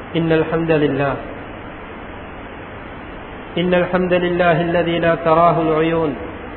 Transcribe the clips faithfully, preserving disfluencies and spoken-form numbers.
إن الحمد لله إن الحمد لله الذي لا تراه العيون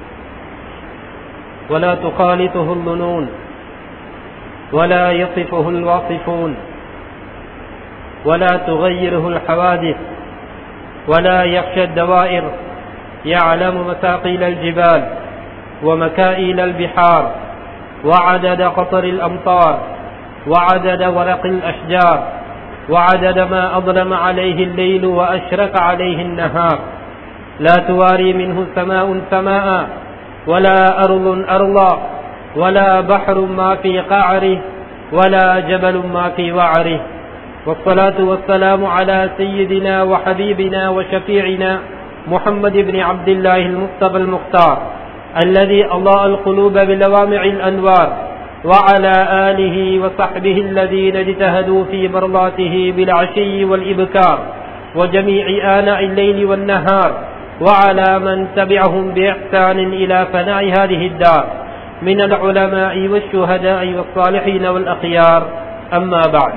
ولا تخالطه الظنون ولا يصفه الواصفون ولا تغيره الحوادث ولا يخشى الدوائر، يعلم مثاقيل الجبال ومكائل البحار وعدد قطر الأمطار وعدد ورق الأشجار وعدد ما أظلم عليه الليل وأشرق عليه النهار، لا تواري منه سماء سماء ولا أرض أرضا ولا بحر ما في قعره ولا جبل ما في وعره. والصلاة والسلام على سيدنا وحبيبنا وشفيعنا محمد بن عبد الله المصطفى المختار الذي أضاء القلوب بلوامع الأنوار، وعلى آله وصحبه الذين اجتهدوا في مرضاته بالعشي والإبكار وجميع آناء الليل والنهار، وعلى من تبعهم بإحسان إلى فناء هذه الدار من العلماء والشهداء والصالحين والأخيار. أما بعد،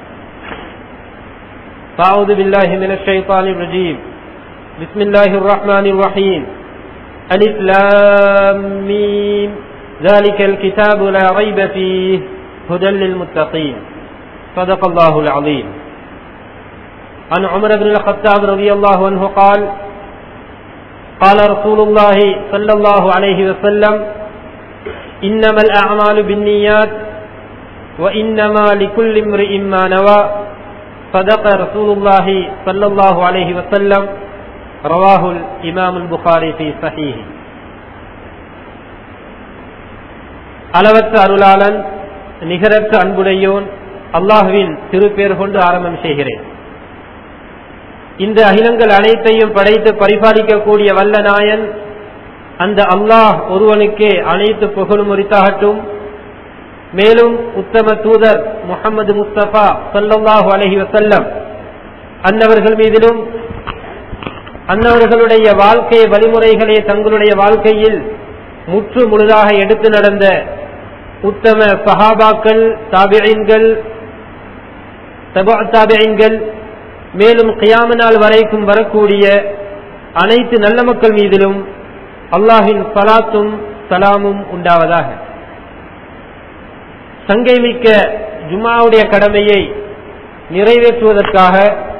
فأعوذ بالله من الشيطان الرجيم. بسم الله الرحمن الرحيم. ألف لام ميم، ذلك الكتاب لا ريب فيه هدى للمتقين. صدق الله العظيم. عن عمر بن الخطاب رضي الله عنه قال: قال رسول الله صلى الله عليه وسلم: إنما الأعمال بالنيات وإنما لكل امرئ ما نوى. صدق رسول الله صلى الله عليه وسلم. رواه الإمام البخاري في صحيح. அளவற்ற அருளாளன் நிகரற்ற அன்புடையோன் அல்லாஹுவின் திருப்பெயர் கொண்டு ஆரம்பம் செய்கிறேன். இந்த அகிலங்கள் அனைத்தையும் படைத்து பரிபாலிக்கக்கூடிய வல்ல நாயன் அந்த அல்லாஹ் ஒருவனுக்கே அனைத்து புகழும் உரித்தாகட்டும். மேலும் உத்தம தூதர் முஹம்மது முஸ்தபா ஸல்லல்லாஹு அலைஹி வஸல்லம் அன்னவர்கள் மீதிலும் அன்னவர்களுடைய வாழ்க்கை வழிமுறைகளை தங்களுடைய வாழ்க்கையில் முற்று முழுதாக எடுத்து நடந்த உத்தம சஹாபாக்கள், தாபிஈன்கள், தபூ தாபிஈன்கள், மேலும் கியாம நாள் வரைக்கும் வரக்கூடிய அனைத்து நல்ல மக்கள் மீதிலும் அல்லாஹின் ஸலாத்தும் சலாமும் உண்டாவதாக. சங்கைமிக்க ஜும்ஆவுடைய கடமையை நிறைவேற்றுவதற்காக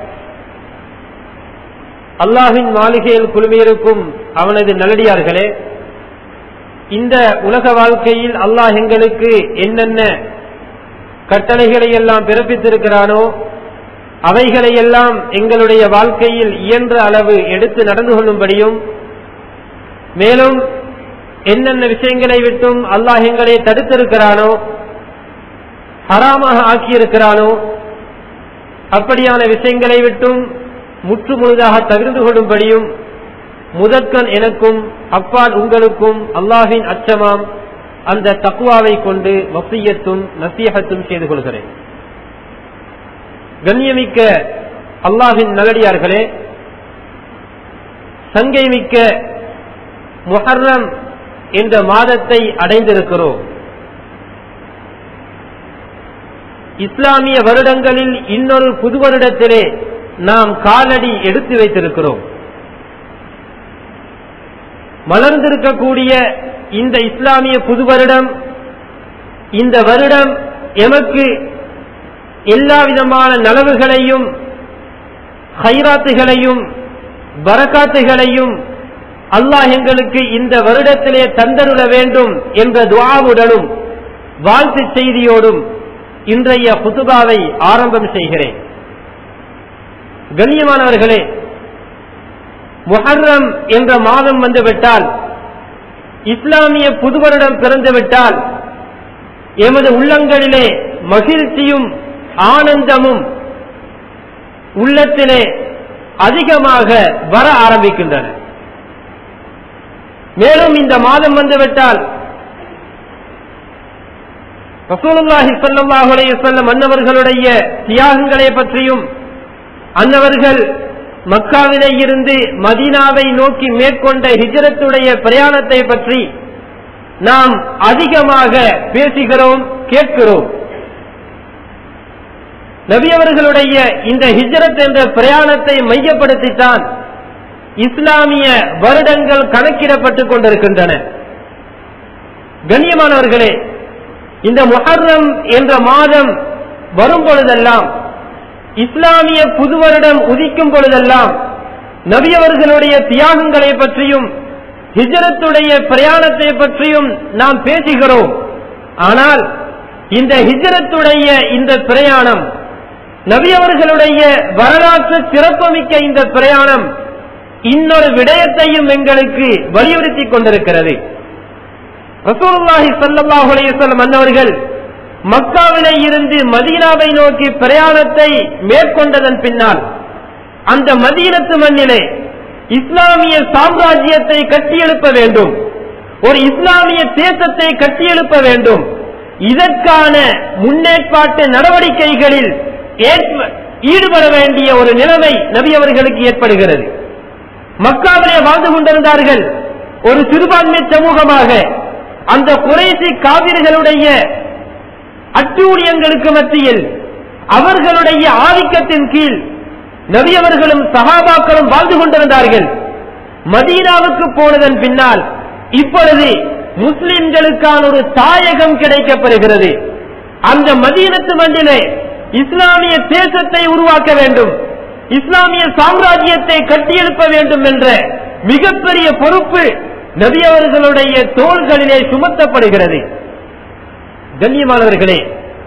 அல்லாஹின் மாளிகையில் குழுமியிருக்கும் அவனது நல்லடியார்களே, இந்த உலக வாழ்க்கையில் அல்லாஹ் எங்களுக்கு என்னென்ன கட்டளைகளை எல்லாம் பிறப்பித்திருக்கிறானோ அவைகளை எல்லாம் எங்களுடைய வாழ்க்கையில் இயன்ற அளவு எடுத்து நடந்து கொள்ளும்படியும், மேலும் என்னென்ன விஷயங்களை விட்டும் அல்லாஹ் எங்களை தடுத்திருக்கிறானோ ஹராமாக ஆக்கியிருக்கிறானோ அப்படியான விஷயங்களை விட்டும் முற்று முழுதாக தவிர்த்து கொள்ளும்படியும் முதற்கண் எனக்கும் அப்பால் உங்களுக்கும் அல்லாஹின் அச்சமாம் அந்த தக்வாவை கொண்டு வசியத்தும் நசீஹத்தும் செய்து கொள்கிறேன். கண்ணியமிக்க அல்லாஹின் நல்லடியார்களே, சங்கைமிக்க முஹர்ரம் என்ற மாதத்தை அடைந்திருக்கிறோம். இஸ்லாமிய வருடங்களில் இன்னொரு புது வருடத்திலே நாம் காலடி எடுத்து வைத்திருக்கிறோம். மலர்ந்திருக்கக்கூடிய இந்த இஸ்லாமிய புது வருடம், இந்த வருடம் எமக்கு எல்லா விதமான நலவுகளையும் ஹைராத்துகளையும் பரக்காத்துகளையும் அல்லாஹ் எங்களுக்கு இந்த வருடத்திலே தந்தருள வேண்டும் என்ற துஆவுடனும் வாழ்த்து செய்தியோடும் இன்றைய குதுபாவை ஆரம்பம் செய்கிறேன். கண்ணியமானவர்களே, முஹர்ரம் என்ற மாதம் வந்துவிட்டால், இஸ்லாமிய புது வருடம் பிறந்துவிட்டால் எமது உள்ளங்களிலே மகிழ்ச்சியும் ஆனந்தமும் உள்ளத்திலே அதிகமாக வர ஆரம்பிக்கின்றன. மேலும் இந்த மாதம் வந்துவிட்டால் ரசூலுல்லாஹி ஸல்லல்லாஹு அலைஹி வஸல்லம் அன்னவர்களுடைய தியாகங்களை பற்றியும், அன்னவர்கள் மக்காவிலே இருந்து மதீனாவை நோக்கி மேற்கொண்ட ஹிஜ்ரத்துடைய பிரயாணத்தை பற்றி நாம் அதிகமாக பேசுகிறோம், கேட்கிறோம். நபி அவர்களுடைய இந்த ஹிஜ்ரத் என்ற பிரயாணத்தை மையப்படுத்தித்தான் இஸ்லாமிய வருடங்கள் கணக்கிடப்பட்டுக் கொண்டிருக்கின்றன. கண்ணியமானவர்களே, இந்த முஹர்ரம் என்ற மாதம் வரும் பொழுதெல்லாம், இஸ்லாமிய புது வருடம் உதிக்கும் பொழுதெல்லாம் நபி அவர்களுடைய தியாகங்களை பற்றியும் ஹிஜ்ரத்துடைய பிரயாணத்தை பற்றியும் நாம் பேசுகிறோம். ஆனால் இந்த ஹிஜ்ரத்துடைய இந்த பிரயாணம், நபி அவர்களுடைய வரலாற்று சிறப்புமிக்க இந்த பிரயாணம் இன்னொரு விடயத்தையும் எங்களுக்கு வலியுறுத்திக் கொண்டிருக்கிறது. ரசூலுல்லாஹி ஸல்லல்லாஹு அலைஹி வஸல்லம் அன்னவர்கள் மக்காவிலே இருந்து மதீனாவை நோக்கி பிரயாணத்தை மேற்கொண்டதன் பின்னால் அந்த மதீனத்து மண்ணிலே இஸ்லாமிய சாம்ராஜ்யத்தை கட்டியெழுப்ப வேண்டும், ஒரு இஸ்லாமிய தேசத்தை கட்டியெழுப்ப வேண்டும். இதற்கான முன்னேற்பாட்டு நடவடிக்கைகளில் ஈடுபட வேண்டிய ஒரு நிலைமை நபி அவர்களுக்கு ஏற்படுகிறது. மக்காவிலே வாழ்ந்து கொண்டிருந்தார்கள் ஒரு சிறுபான்மை சமூகமாக. அந்த குறைசி காவிர்களுடைய அட்டூழியங்களுக்கு மத்தியில் அவர்களுடைய ஆதிக்கத்தின் கீழ் நபி அவர்களும் சஹாபாக்களும் வாழ்ந்து கொண்டிருந்தார்கள். மதீனாவுக்கு போனதன் பின்னால் இப்பொழுது முஸ்லிம்களுக்கான ஒரு தாயகம் கிடைக்கப்பெறுகிறது. அந்த மதீனத்து மண்ணிலே இஸ்லாமிய தேசத்தை உருவாக்க வேண்டும், இஸ்லாமிய சாம்ராஜ்யத்தை கட்டியெழுப்ப வேண்டும் என்ற மிகப்பெரிய பொறுப்பு நபி அவர்களுடைய தோள்களிலே சுமத்தப்படுகிறது. கண்ணியமானவர்களே,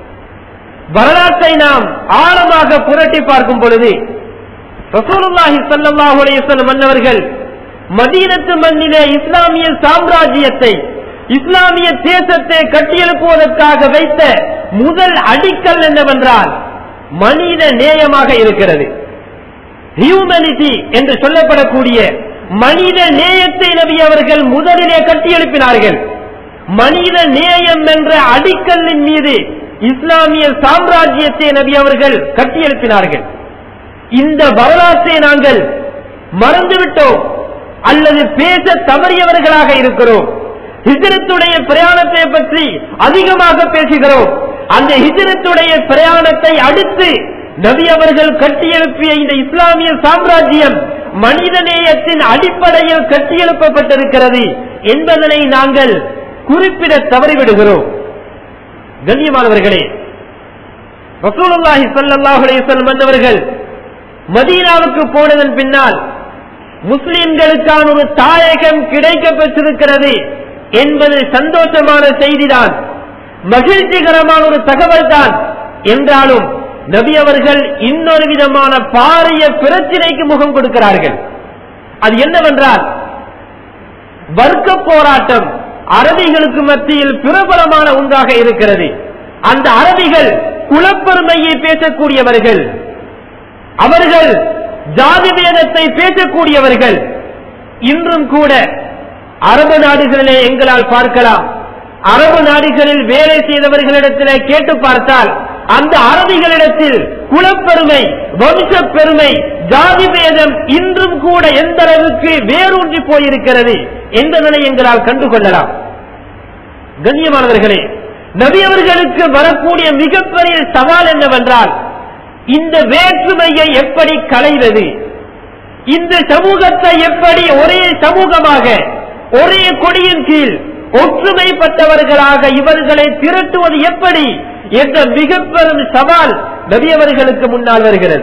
வரலாற்றை நாம் ஆழமாக புரட்டி பார்க்கும் பொழுது ரசூலுல்லாஹி ஸல்லல்லாஹு அலைஹி வஸல்லம் அன்னவர்கள் மதீனத்து மண்ணிலே இஸ்லாமிய சாம்ராஜ்யத்தை, இஸ்லாமிய தேசத்தை கட்டியெழுப்புவதற்காக வைத்த முதல் அடிக்கல் என்னவென்றால் மனித நேயமாக இருக்கிறது. ஹியூமனிட்டி என்று சொல்லப்படக்கூடிய மனித நேயத்தை நபி அவர்கள் முதலிலே கட்டியெழுப்பினார்கள். மனித நேயம் என்ற அடிக்கல்லின் மீது இஸ்லாமிய சாம்ராஜ்யத்தை நபி அவர்கள் கட்டியெழுப்பினார்கள். இந்த வரலாற்றை நாங்கள் மறந்துவிட்டோம் அல்லது பேச தவறியவர்களாக இருக்கிறோம். ஹிஜ்ரத்துடைய பிரயாணத்தை பற்றி அதிகமாக பேசுகிறோம். அந்த ஹிஜ்ரத்துடைய பிரயாணத்தை அடுத்து நபி அவர்கள் கட்டியெழுப்பிய இந்த இஸ்லாமிய சாம்ராஜ்யம் மனிதநேயத்தின் அடிப்படையில் கட்டியெழுப்பப்பட்டிருக்கிறது என்பதனை நாங்கள் குறிப்பிட தவறிவிடுகிறோம். கண்ணியமானவர்களே, ரசூலுல்லாஹி ஸல்லல்லாஹு அலைஹி வஸல்லம் அவர்கள் மதீனாவுக்கு போனதன் பின்னால் முஸ்லிம்களுக்கான ஒரு தாயகம் கிடைக்கப் பெற்றிருக்கிறது என்பது சந்தோஷமான செய்திதான், மகிழ்ச்சிகரமான ஒரு தகவல் தான். என்றாலும் நபி அவர்கள் இன்னொரு விதமான பாரிய பிரச்சினைக்கு முகம் கொடுக்கிறார்கள். அது என்னவென்றால், வர்க்க போராட்டம் அரபிகளுக்கு மத்தியில் பிரபலமான ஒன்றாக இருக்கிறது. அந்த அரபிகள் குலப்பெருமையை பேசக்கூடியவர்கள், அவர்கள் ஜாதி பேதத்தை பேசக்கூடியவர்கள். இன்றும் கூட அரபு நாடுகளிலே எங்களால் பார்க்கலாம். அரபு நாடுகளில் வேலை செய்தவர்களிடத்திலே கேட்டு பார்த்தால் அந்த அரபிகளிடத்தில் குலப்பெருமை, வம்ச பெருமை, ஜாதி பேதம் இன்றும் கூட எந்த அளவுக்கு வேரூன்றி போயிருக்கிறது என்பதனை எங்களால் கண்டுகொள்ளலாம். கண்ணியமானவர்களே, நபி அவர்களுக்கு வரக்கூடிய மிகப்பெரிய சவால் என்னவென்றால், இந்த வேற்றுமையை எப்படி களைவது, இந்த சமூகத்தை எப்படி ஒரே சமூகமாக ஒரே கொடியின் கீழ் ஒற்றுமைப்பட்டவர்களாக இவர்களை திரட்டுவது எப்படி என்ற மிக பெரும் சவால் நபி அவர்களுக்கு முன்னால் வருகிறது.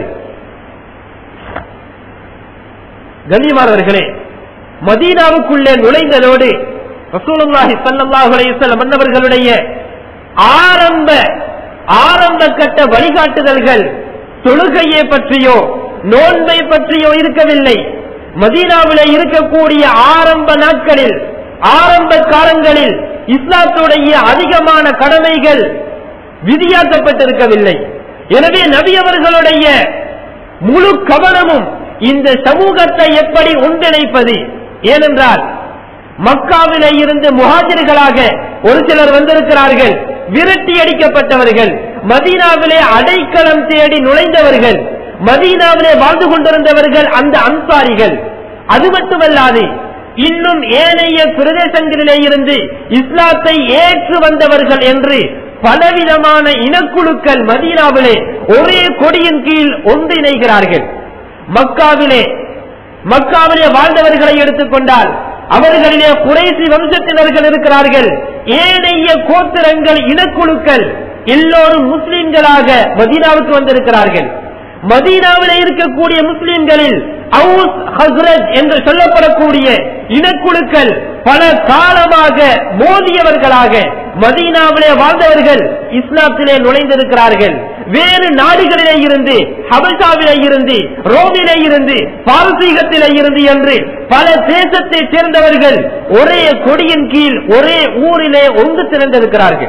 கண்ணியமானவர்களே, மதீனாவுக்குள்ளே நுழைந்ததோடு ரசூலுல்லாஹி ஸல்லல்லாஹு அலைஹி வஸல்லம் அன்னவர்களுடைய ஆரம்ப ஆரம்ப கட்ட வழிகாட்டுதல்கள் தொழுகையை பற்றியோ நோன்பை பற்றியோ இருக்கவில்லை. மதீனாவிலே இருக்கக்கூடிய ஆரம்ப நாட்களில், ஆரம்ப காலங்களில் இஸ்லாத்துடைய அதிகமான கடமைகள் விதியாக்கப்பட்டிருக்கவில்லை. எனவே நபி அவர்களுடைய முழு கவனமும் இந்த சமூகத்தை எப்படி ஒன்றிணைப்பது. ஏனென்றால் மக்காவிலே இருந்து முஹாஜிர்களாக ஒரு சிலர் வந்திருக்கிறார்கள், விரட்டி அடிக்கப்பட்டவர்கள், மதீனாவிலே அடைக்கலம் தேடி நுழைந்தவர்கள், மதீனாவிலே வாழ்ந்து கொண்டிருந்தவர்கள் அந்த அன்சாரிகள். அது மட்டுமல்லாது இன்னும் ஏனைய பிரதேசங்களிலே இருந்து இஸ்லாத்தை ஏற்று வந்தவர்கள் என்று பலவிதமான இனக்குழுக்கள் மதீனாவிலே ஒரே கொடியின் கீழ் ஒன்றிணைகிறார்கள். மக்காவிலே மக்காவிலே வாழ்ந்தவர்களை எடுத்துக்கொண்டால் அவர்களிலே குறைசி வம்சத்தினர்கள் இருக்கிறார்கள். ஏனைய கோத்திரங்கள் இனக்குழுக்கள் எல்லோரும் முஸ்லிம்களாக மதீனாவுக்கு வந்திருக்கிறார்கள். மதீனாவில் இருக்கக்கூடிய முஸ்லிம்களில் அவுஸ் ஹஸ்ரஜ் என்று சொல்லப்படக்கூடிய இனக்குழுக்கள் பல காலமாக மோதியவர்களாக மதீனாவிலே வாழ்ந்தவர்கள் இஸ்லாத்திலே நுழைந்திருக்கிறார்கள். வேறு நாடுகளிலே இருந்து, ஹபஷாவிலே இருந்து, ரோமிலே இருந்து, பாரசீகத்திலே இருந்து என்று பல தேசத்தை சேர்ந்தவர்கள் ஒரே கொடியின் கீழ் ஒரே ஊரிலே ஒன்று திரண்டிருக்கிறார்கள்.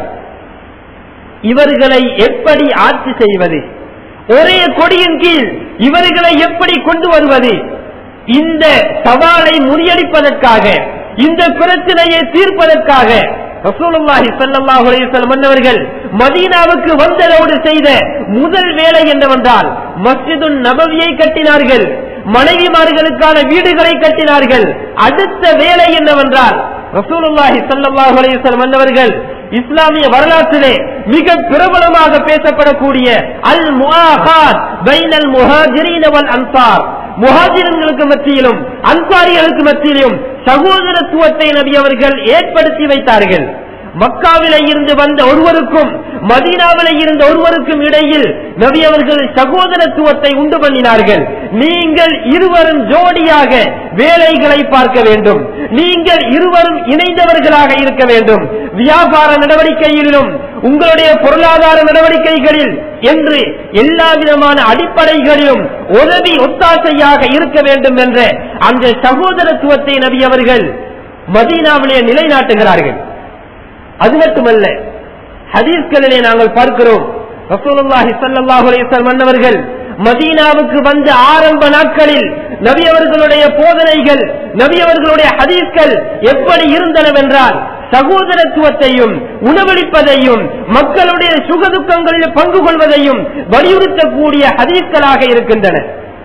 இவர்களை எப்படி ஆட்சி செய்வது? ஒரே கொடியின் கீழ் இவர்களை எப்படி கொண்டு வருவது? இந்த சவாலை முறியடிப்பதற்காக, இந்த பிரச்சனையை தீர்ப்பதற்காக ரசூலுல்லாஹி ஸல்லல்லாஹு அலைஹி வஸல்லம் அவர்கள் மதீனாவுக்கு வந்ததோடு செய்த முதல் வேலை என்னவென்றால் மஸ்ஜிதுன் நபவியை கட்டினார்கள். மனைவிமார்களுக்கான வீடுகளை கட்டினார்கள். அடுத்த வேலை என்னவென்றால் ரசூலுல்லாஹி ஸல்லல்லாஹு அலைஹி வஸல்லம் அவர்கள் இஸ்லாமிய வரலாற்றிலே மிக பிரபலமாக பேசப்படக்கூடிய அல் முஆஹாத் பைனல் முஹாஜிரீன வல் அன்சார், முஹாஜிர்களுக்கு மத்தியிலும் அன்சாரிகளுக்கு மத்தியிலும் சகோதரத்துவத்தை நபி அவர்கள் ஏற்படுத்தி வைத்தார்கள். மக்காவிலே இருந்து வந்த ஒருவருக்கும் மதீனாவிலே இருந்த ஒருவருக்கும் இடையில் நபி அவர்கள் சகோதரத்துவத்தை உண்டு பண்ணினார்கள். நீங்கள் இருவரும் ஜோடியாக வேலைகளை பார்க்க வேண்டும், நீங்கள் இருவரும் இணைந்தவர்களாக இருக்க வேண்டும், வியாபார நடவடிக்கையிலும் உங்களுடைய பொருளாதார நடவடிக்கைகளில் என்று எல்லா விதமான அடிப்படைகளிலும் உதவி ஒத்தாசையாக இருக்க வேண்டும் என்ற அந்த சகோதரத்துவத்தை நபி அவர்கள் மதீனாவிலே நிலைநாட்டுகிறார்கள். அது மட்டுமல்ல, ஹதீஸ்களிலே நாங்கள் பார்க்கிறோம் ரசூலுல்லாஹி ஸல்லல்லாஹு அலைஹி வஸல்லம் அவர்கள் மதீனாவுக்கு வந்த ஆரம்ப நாட்களில் நபி அவர்களுடைய போதனைகள், நபி அவர்களுடைய ஹதீஸ்கள் எப்படி இருந்தனவென்றால் சகோதரத்துவத்தையும் உணவளிப்பதையும் மக்களுடைய சுகதுக்கங்களில் பங்கு கொள்வதையும் வலியுறுத்தக்கூடிய ஹதீஸ்களாக இருக்கின்றன.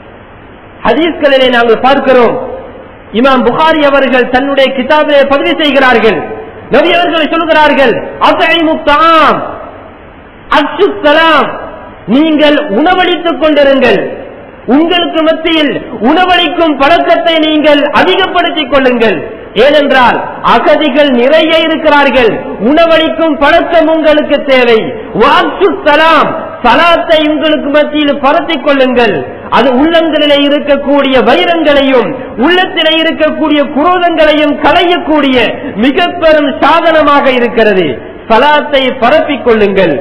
ஹதீஸ்களிலே நாங்கள் பார்க்கிறோம், இமாம் புகாரி அவர்கள் தன்னுடைய கிதாபிலே பதிவு செய்கிறார்கள். நபி அவர்கள் சொல்கிறார்கள், அத்இமு த்ஆம் அஃஷு ஸலாம், நீங்கள் உணவளித்துக் கொண்டிருங்கள், உங்களுக்கு மத்தியில் உணவளிக்கும் பழக்கத்தை நீங்கள் அதிகப்படுத்திக் கொள்ளுங்கள். ஏனென்றால் அகதிகள் நிறைய இருக்கிறார்கள், உணவளிக்கும் பழக்கம் உங்களுக்கு தேவை. வஅஃஷு ஸலாம், சலாத்தை உங்களுக்கு மத்தியில் பரத்திக் கொள்ளுங்கள். அது உள்ளங்களிலே இருக்கக்கூடிய வைரங்களையும் உள்ளத்திலே இருக்கக்கூடிய குரோதங்களையும் களையக்கூடிய மிக பெரும் சாதனமாக இருக்கிறது. சலாத்தை பரப்பிக் கொள்ளுங்கள்.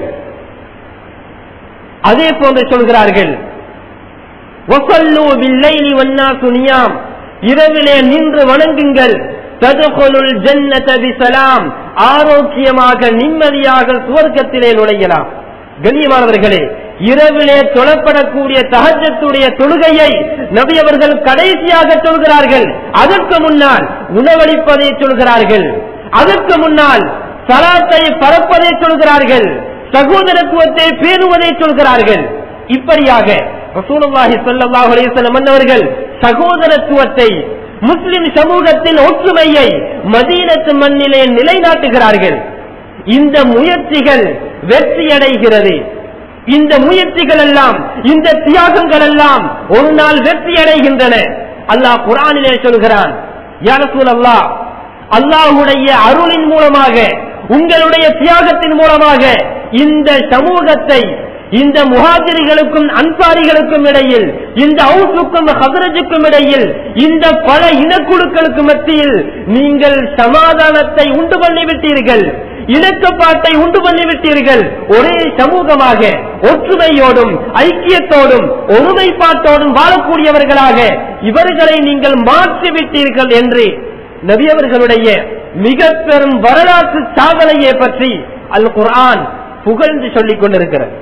அதே போன்று சொல்கிறார்கள், வஸல்லூ பில்லைலி வன்னாசு நியாம், இரவிலே நின்று வணங்குங்கள். ததுகுலுல் ஜன்னத பிஸலாம், ஆரோக்கியமாக நிம்மதியாக சுவர்க்கத்திலே நுழையலாம். கண்ணியமானவர்களே, இரவிலே தொழப்படக்கூடிய தஹஜ்ஜுடைய தொழுகையை நபி அவர்கள் கடைசியாக சொல்கிறார்கள். அதற்கு முன்னால் உணவளிப்பதை சொல்கிறார்கள், அதற்கு முன்னால் சலாத்தை பரப்பதை சொல்கிறார்கள், சகோதரத்துவத்தை பேணுவதை சொல்கிறார்கள். இப்படியாக ரசூலுல்லாஹி ஸல்லல்லாஹு அலைஹி வஸல்லம் அவர்கள் சகோதரத்துவத்தை, முஸ்லிம் சமூகத்தின் ஒற்றுமையை மதீனத்து மண்ணிலே நிலைநாட்டுகிறார்கள். இந்த முயற்சிகள் வெற்றியடைகிறது. இந்த முயற்சிகள் எல்லாம், இந்த தியாகங்கள் எல்லாம் ஒரு நாள் வெற்றி அடைகின்றன. அல்லாஹ் குர்ஆனிலே சொல்கிறான், யா ரசூலல்லாஹ், அல்லாஹ்வுடைய அருளின் மூலமாக, உங்களுடைய தியாகத்தின் மூலமாக இந்த சமூகத்தை, இந்த முஹாஜிர்களுக்கும் அன்சாரிகளுக்கும் இடையில், இந்த அவுஸுக்கும் ஹஸ்ரஜுக்கும் இடையில், இந்த பல இனக்குழுக்களுக்கு மத்தியில் நீங்கள் சமாதானத்தை உண்டு பண்ணிவிட்டீர்கள், இணக்கப்பாட்டை உண்டு பண்ணிவிட்டீர்கள். ஒரே சமூகமாக ஒற்றுமையோடும் ஐக்கியத்தோடும் ஒருமைப்பாட்டோடும் வாழக்கூடியவர்களாக இவர்களை நீங்கள் மாற்றிவிட்டீர்கள் என்று நபி அவர்களுடைய மிக பெரும் வரலாற்று சாதனையை பற்றி அல் குர்ஆன் புகழ்ந்து சொல்லிக் கொண்டிருக்கிறது.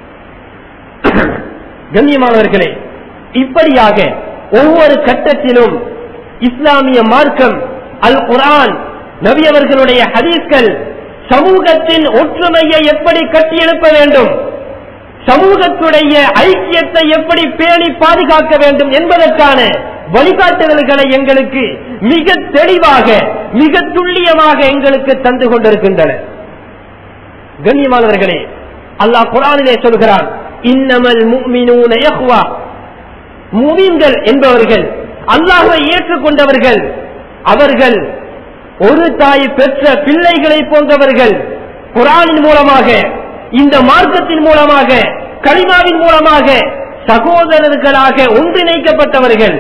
கண்ணியமானவர்களே, இப்படியாக ஒவ்வொரு கட்டத்திலும் இஸ்லாமிய மார்க்கம், அல் குர்ஆன், நபி அவர்களுடைய ஹதீஸ்கள் சமூகத்தின் ஒற்றுமையை எப்படி கட்டியெழுப்ப வேண்டும், சமூகத்துடைய ஐக்கியத்தை எப்படி பேணி பாதுகாக்க வேண்டும் என்பதற்கான வழிகாட்டுதல்களை எங்களுக்கு மிக தெளிவாக, மிக துல்லியமாக எங்களுக்கு தந்து கொண்டிருக்கின்றன. கண்ணியமானவர்களே, அல்லாஹ் குர்ஆனிலே சொல்கிறான், இன்னமல் முஃமினூன இஹ்வா, முஃமின்கள் என்பவர்கள் அல்லாஹ்வை ஏற்றுக்கொண்டவர்கள், அவர்கள் ஒரு தாய் பெற்ற பிள்ளைகளை போன்றவர்கள். குர்ஆனின் மூலமாக, இந்த மார்க்கத்தின் மூலமாக, கலிமாவின் மூலமாக சகோதரர்களாக ஒன்றிணைக்கப்பட்டவர்கள்.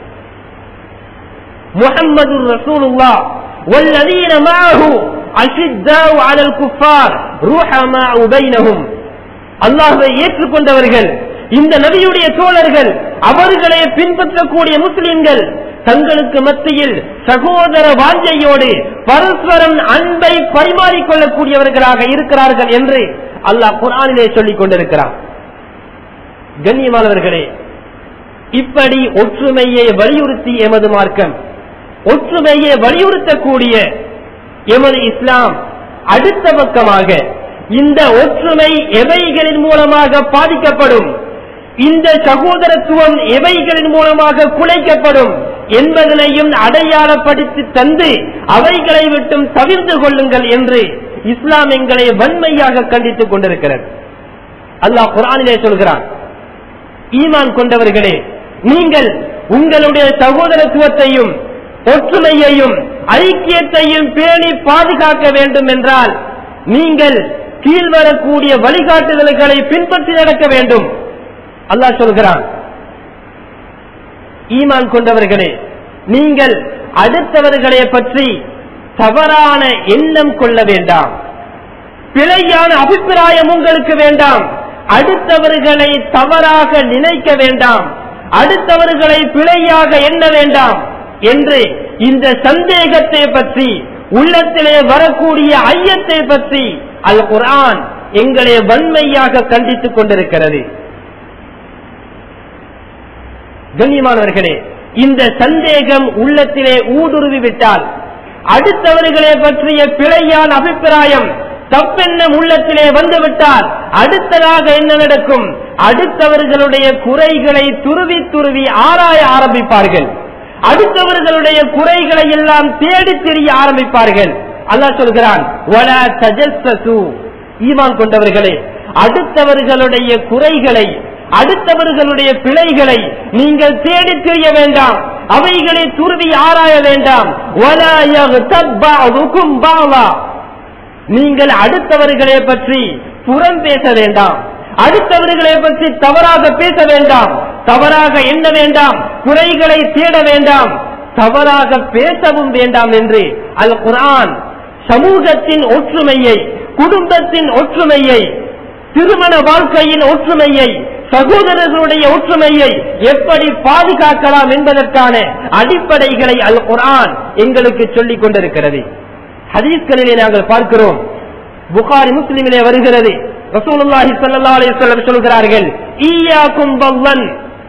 முஹம்மது ரசூலுல்லாஹ் வல்லதீன மஅஹு அஷித்தாஉ அலல் குஃபார் ருஹமாஉ பைனஹும். அல்லாஹ்வை ஏற்றுக்கொண்டவர்கள், இந்த நபியுடைய தோழர்கள், அவர்களை பின்பற்றக்கூடிய முஸ்லிம்கள் தங்களுக்கு மத்தியில் சகோதர வாஞ்சையோடு பரஸ்பரம் அன்பை பரிமாறிக்கொள்ளக்கூடியவர்களாக இருக்கிறார்கள் என்று அல்லாஹ் குர்ஆனிலே சொல்லிக் கொண்டிருக்கிறார். கண்ணியமானவர்களே, இப்படி ஒற்றுமையை வலியுறுத்தி எமது மார்க்கம், ஒற்றுமையை வலியுறுத்தக்கூடிய எமது இஸ்லாம், அடுத்த பக்கமாக இந்த ஒற்றுமை எவைகளின் மூலமாக பாதிக்கப்படும், இந்த சகோதரத்துவம் எவைகளின் மூலமாக குலைக்கப்படும் என்பதனையும் அடையாளப்படுத்தி தந்து அவைகளை விட்டும் தவிர்த்து கொள்ளுங்கள் என்று இஸ்லாம் எங்களை வன்மையாக கண்டித்துக் கொண்டிருக்கிறது. அல்லாஹ் குர்ஆனிலே சொல்கிறான், ஈமான் கொண்டவர்களே, நீங்கள் உங்களுடைய சகோதரத்துவத்தையும் ஒற்றுமையையும் ஐக்கியத்தையும் பேணி பாதுகாக்க வேண்டும் என்றால் நீங்கள் கீழ்வரக்கூடிய வழிகாட்டுதல்களை பின்பற்றி நடக்க வேண்டும். அல்லாஹ் சொல்கிறான், ஈமான் கொண்டவர்களே, நீங்கள் அடுத்தவர்களை பற்றி தவறான எண்ணம் கொள்ள வேண்டாம், பிழையான அபிப்பிராயம் உங்களுக்கு வேண்டாம், அடுத்தவர்களை தவறாக நினைக்க வேண்டாம், அடுத்தவர்களை பிழையாக எண்ண வேண்டாம் என்று இந்த சந்தேகத்தை பற்றி, உள்ளத்திலே வரக்கூடிய ஐயத்தை பற்றி அல் குர்ஆன் எங்களை வன்மையாக கண்டித்துக் கொண்டிருக்கிறது. கண்ணியமானவர்களே, இந்த சந்தேகம் உள்ளத்திலே ஊடுருவி விட்டால், அடுத்தவர்களை பற்றிய பிழையான அபிப்பிராயம் தப்பெண்ணம் உள்ளத்திலே வந்துவிட்டால் அடுத்ததாக என்ன நடக்கும்? அடுத்தவர்களுடைய குறைகளை துருவி துருவி ஆராய ஆரம்பிப்பார்கள், அடுத்தவர்களுடைய குறைகளை எல்லாம் தேடி தெரிய ஆரம்பிப்பார்கள். அல்லாஹ் சொல்கிறான், வலா தஜஸ்ஸஸு, ஈமான் கொண்டவர்களே, அடுத்தவர்களுடைய குறைகளை, அடுத்தவர்களுடைய பிழைகளை நீங்கள் தேடி தெரிய வேண்டாம், அவைகளை துருவி ஆராய வேண்டாம். வலா யக்தப் பஅதுகும் பஅதா, நீங்கள் அடுத்தவர்களை பற்றி புறம் பேச வேண்டாம், அடுத்தவர்களை பற்றி தவறாக பேச வேண்டாம், தவறாக எண்ண வேண்டாம், குறைகளை தேட வேண்டாம், தவறாக பேசவும் வேண்டாம் என்று அல் குர்ஆன் சமூகத்தின் ஒற்றுமையை, குடும்பத்தின் ஒற்றுமையை, திருமண வாழ்க்கையின் ஒற்றுமையை, சகோதரர்களுடைய ஒற்றுமையை எப்படி பாதுகாக்கலாம் என்பதற்கான அடிப்படைகளை அல் குர்ஆன் எங்களுக்கு சொல்லிக் கொண்டிருக்கிறது. ஹதீஸ்களிலே நாங்கள் பார்க்கிறோம், புகாரி முஸ்லிமிலே வருகிறது, ரசூலுல்லாஹி ஸல்லல்லாஹு அலைஹி வஸல்லம் சொல்கிறார்கள், ஈயாக்கும் வல்லன்,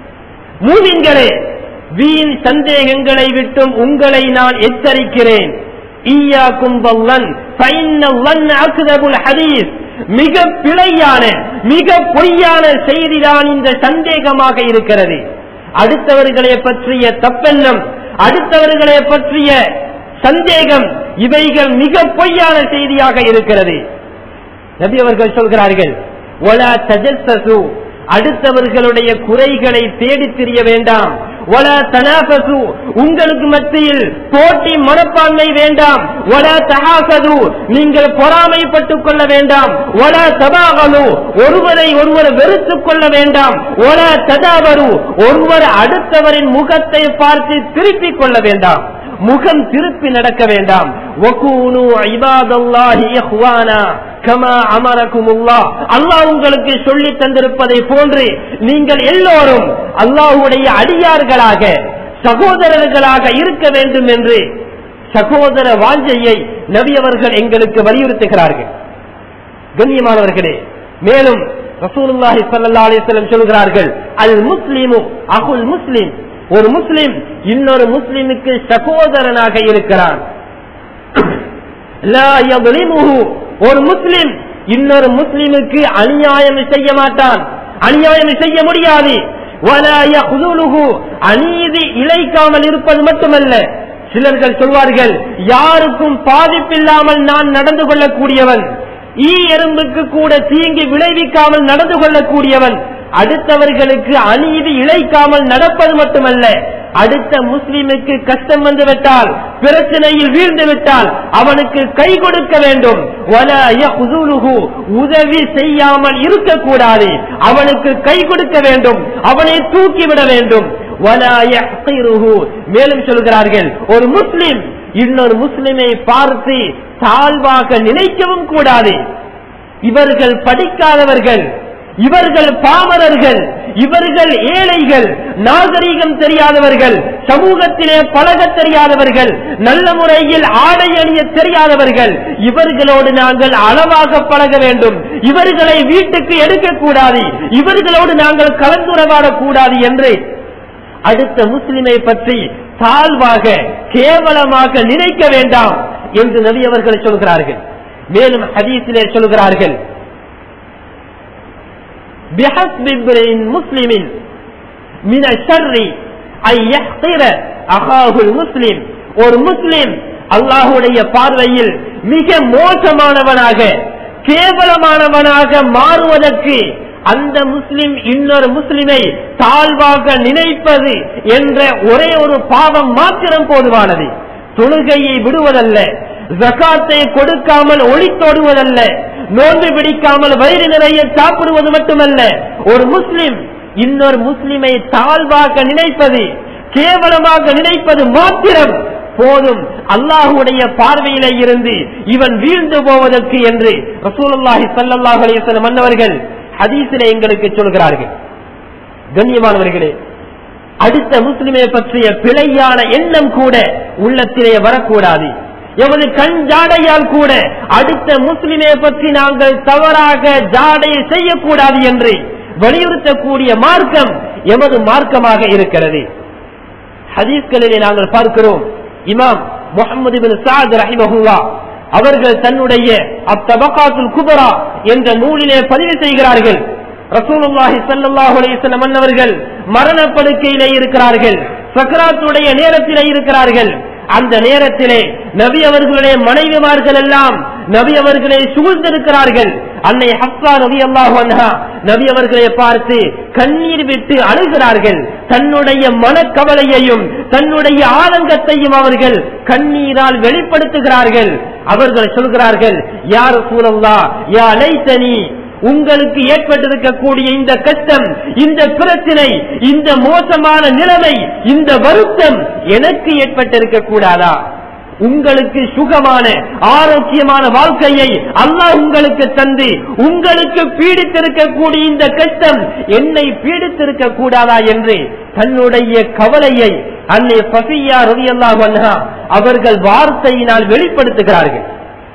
மூமின்களே, வீண் சந்தேகங்களை விட்டும் உங்களை நான் எச்சரிக்கிறேன். ஈயாக்கும் வல்லன் ஃபைன்ன வல்ல அக்தபுல் ஹதீஸ், மிக பிழையான, மிக பொய்யான செய்திதான் இந்த சந்தேகமாக இருக்கிறது. அடுத்தவர்களை பற்றிய தப்பெண்ணம், அடுத்தவர்களை பற்றிய சந்தேகம், இவைகள் மிக பொய்யான செய்தியாக இருக்கிறது. நபி அவர்கள் சொல்கிறார்கள், வலா தஜஸ்ஸஸு, அடுத்தவர்களுடைய குறைகளை தேடி தெரிய வேண்டாம். வலா தனாஃபஸு, உங்களுக்கு மத்தியில் போட்டி மனப்பான்மை வேண்டாம். வலா தஹாஸது, நீங்கள் பொறாமைப்பட்டுக் கொள்ள வேண்டாம். வலா தபாகலு, ஒருவரை ஒருவர் வெறுத்துக் கொள்ள வேண்டாம். வலா ததாவரு, ஒருவர் அடுத்தவரின் முகத்தை பார்த்து திருப்பிக் கொள்ள வேண்டாம், முகம் திருப்பி நடக்க வேண்டாம். வகூனு இபாதல்லாஹி இஹ்வானா கமா அமரகுமுல்லாஹ், அல்லாஹ் உங்களுக்கு சொல்லி தந்திருப்பதை போன்று நீங்கள் எல்லோரும் அல்லாஹ்வுடைய அடியார்களாக, சகோதரர்களாக இருக்க வேண்டும் என்று சகோதர வாஞ்சையை நபி அவர்கள் எங்களுக்கு வலியுறுத்துகிறார்கள். கண்ணியமானவர்களே, மேலும் ரசூலுல்லாஹி ஸல்லல்லாஹு அலைஹி வஸல்லம் சொல்கிறார்கள், அல் முஸ்லிமு அகுல் முஸ்லிம், ஒரு முஸ்லிம் இன்னொரு முஸ்லிமுக்கு சகோதரனாக இருக்கிறான். லா யظلمஹு, ஒரு முஸ்லிம் இன்னொரு முஸ்லிமுக்கு அநியாயம் செய்ய மாட்டான், அநியாயம் செய்ய முடியாது. வலா யஹ்லுலுஹு, அநீதி இழைக்காமல் இருப்பது மட்டுமல்ல, சிலர்கள் சொல்வார்கள், யாருக்கும் பாதிப்பில்லாமல் நான் நடந்து கொள்ளக்கூடியவன், ஈ எறும்புக்கு கூட தீங்கி விளைவிக்காமல் நடந்து கொள்ளக்கூடியவன், அடுத்தவர்களுக்கு அநீதி இழைக்காமல் நடப்பது மட்டுமல்ல, அடுத்த முஸ்லிமுக்கு கஷ்டம் வந்துவிட்டால், பிரச்சனையில் வீழ்ந்து விட்டால் அவனுக்கு கை கொடுக்க வேண்டும். உதவி செய்யாமல் இருக்கக்கூடாது, அவனுக்கு கை கொடுக்க வேண்டும், அவனை தூக்கிவிட வேண்டும். மேலும் சொல்கிறார்கள், ஒரு முஸ்லிம் இன்னொரு முஸ்லிமை பார்த்து தாழ்வாக நினைக்கவும் கூடாது. இவர்கள் படிக்காதவர்கள், இவர்கள் பாமரர்கள், இவர்கள் ஏழைகள், நாகரீகம் தெரியாதவர்கள், சமூகத்திலே பழக தெரியாதவர்கள், நல்ல முறையில் ஆடை அணிய தெரியாதவர்கள், இவர்களோடு நாங்கள் அளவாக பழக வேண்டும், இவர்களை வீட்டுக்கு எடுக்கக்கூடாது, இவர்களோடு நாங்கள் கலந்துரையாடக்கூடாது என்று அடுத்த முஸ்லிமை பற்றி தாழ்வாக கேவலமாக நினைக்க வேண்டாம் என்று நபி அவர்கள் சொல்கிறார்கள். மேலும் ஹதீஸிலே சொல்கிறார்கள், முஸ்லிமின் ஒரு முஸ்லிம் அல்லாஹுடைய பார்வையில் மிக மோசமானவனாக கேவலமானவனாக மாறுவதற்கு அந்த முஸ்லிம் இன்னொரு முஸ்லிமை தாழ்வாக நினைப்பது என்ற ஒரே ஒரு பாவம் மாத்திரம் போதுமானது. தொழுகையை விடுவதல்ல, ஜகாத்தை கொடுக்காமல் ஒளித்தோடுவதல்ல, நோன்பு பிடிக்காமல் வயிறு நிறைய சாப்பிடுவது மட்டுமல்ல, ஒரு முஸ்லிம் இன்னொரு முஸ்லிமை தாழ்வாக நினைப்பது, கேவலமாக நினைப்பது மாத்திரம் போதும் அல்லாஹுடைய பார்வையிலே இருந்து இவன் வீழ்ந்து போவதற்கு என்று ரசூலுல்லாஹி ஸல்லல்லாஹு அலைஹி வஸல்லம் அன்னவர்கள் ஹதீஸிலே எங்களுக்கு சொல்கிறார்கள். கண்ணியமானவர்களே, அடுத்த முஸ்லிமை பற்றிய பிழையான எண்ணம் கூட உள்ளத்திலே வரக்கூடாது. எமது கண் ஜாடையால் கூட அடுத்த முஸ்லிமை பற்றி நாங்கள் தவறாக ஜாடை செய்யக்கூடாது என்று வலியுறுத்தக்கூடிய மார்க்கம் எமது மார்க்கமாக இருக்கிறது. ஹதீஸ்களிலே நாங்கள் பார்க்கிறோம், இமாம் முஹம்மது பின் சஅத் ரஹிமஹுல்லாஹ் அவர்கள் தன்னுடைய அத்தபகாத்துல் குபரா என்ற நூலிலே பதிவு செய்கிறார்கள், ரசூலுல்லாஹி ஸல்லல்லாஹு அலைஹி வஸல்லம் அன்னவர்கள் மரணப்படுக்கையிலே இருக்கிறார்கள், சக்ராத்துடைய நேரத்திலே இருக்கிறார்கள். அந்த நேரத்திலே நபி அவர்களுடைய மனைவிமார்கள் எல்லாம் நபி அவர்களை சூழ்ந்திருக்கிறார்கள். அன்னை ஹப்ஸா ரலியல்லாஹு அன்ஹா நபி அவர்களை பார்த்து கண்ணீர் விட்டு அழுகிறார்கள். தன்னுடைய மனக்கவலையையும் தன்னுடைய ஆதங்கத்தையும் அவர்கள் கண்ணீரால் வெளிப்படுத்துகிறார்கள். அவர்கள் சொல்கிறார்கள், யா ரசூலல்லாஹ், யா லைத்தனி, உங்களுக்கு ஏற்பட்டிருக்கக்கூடிய இந்த கஷ்டம், இந்த பிரச்சனை, இந்த மோசமான நிலைமை, இந்த வருத்தம் எனக்கு ஏற்பட்டிருக்க கூடாதா? உங்களுக்கு சுகமான ஆரோக்கியமான வாழ்க்கையை அல்லாஹ் உங்களுக்கு தந்து உங்களுக்கு பீடித்திருக்கக்கூடிய இந்த கஷ்டம் என்னை பீடித்திருக்க கூடாதா என்று தன்னுடைய கவலையை அன்னை சஃபிய்யா ரலியல்லாஹு அன்ஹா அவர்கள் வார்த்தையினால் வெளிப்படுத்துகிறார்கள்.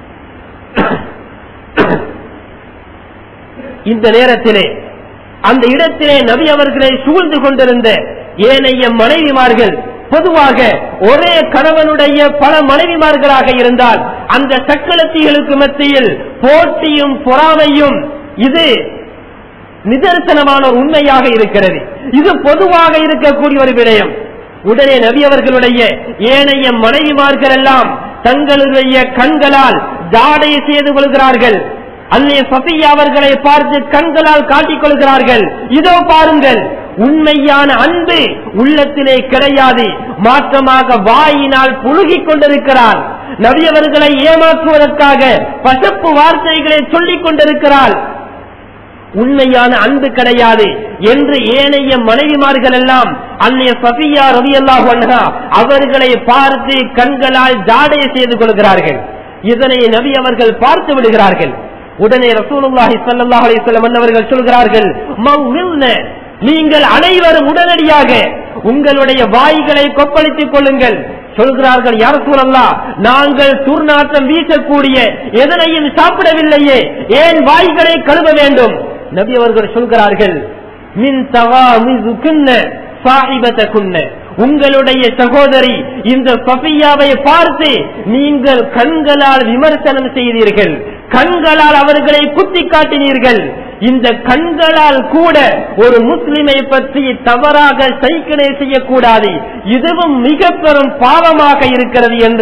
இந்த நேரத்திலே அந்த இடத்திலே நபி அவர்களை சூழ்ந்து கொண்டிருந்த ஏனைய மனைவிமார்கள், பொதுவாக ஒரே கணவனுடைய பல மனைவிமார்களாக இருந்தால் அந்த சக்களத்திகளுக்கு மத்தியில் போட்டியும் பொறாமையும் இது நிதர்சனமான உண்மையாக இருக்கிறது. இது பொதுவாக இருக்கக்கூடிய ஒரு விடயம். உடனே நபி அவர்களுடைய ஏனைய மனைவிமார்கள் எல்லாம் தங்களுடைய கண்களால் ஜாடை செய்து கொள்கிறார்கள். அன்னை சஃபிய்யா அவர்களை பார்த்து கண்களால் காட்டிக் கொள்கிறார்கள், இதோ பாருங்கள், உண்மையான அன்பு உள்ளத்திலே கிடையாது, மாற்றமாக வாயினால் புழுகிக் கொண்டிருக்கிறார். நபி அவர்களை ஏமாற்றுவதற்காக பசப்பு வார்த்தைகளை சொல்லிக் கொண்டிருக்கிறார். உண்மையான அன்பு கிடையாது என்று ஏனைய மனைவிமார்கள் எல்லாம் அன்னை சஃபிய்யா ரலியல்லாஹு அன்ஹா அவர்களை பார்த்து கண்களால் ஜாடை செய்து கொள்கிறார்கள். இதனை நபி அவர்கள் பார்த்து விடுகிறார்கள். உடனே ரசூலுல்லாஹி ஸல்லல்லாஹு அலைஹி வஸல்லம் அவர்கள் சொல்கிறார்கள், நீங்கள் அனைவரும் உடனடியாக உங்களுடைய வாய்களை கொப்பளித்துக் கொள்ளுங்கள். சொல்கிறார்கள், யா ரசூலல்லாஹ், நாங்கள் துர்நாற்றம் வீசக்கூடிய எதனையும் சாப்பிடவில்லையே, ஏன் வாய்களை கழுவ வேண்டும்? நபி அவர்கள் சொல்கிறார்கள், மின் தவாமிசுகுன்ன சாஹிபதகுன்ன, உங்களுடைய சகோதரி இந்த சஃபிய்யாவை பார்த்து நீங்கள் கண்களால் விமர்சனம் செய்தீர்கள், கண்களால் அவர்களை குத்தி காட்டினீர்கள். இந்த கண்களால் கூட ஒரு முஸ்லிமை பற்றி தவறாக சைக்கிளை செய்யக்கூடாது, இதுவும் மிக பெரும் பாவமாக இருக்கிறது என்று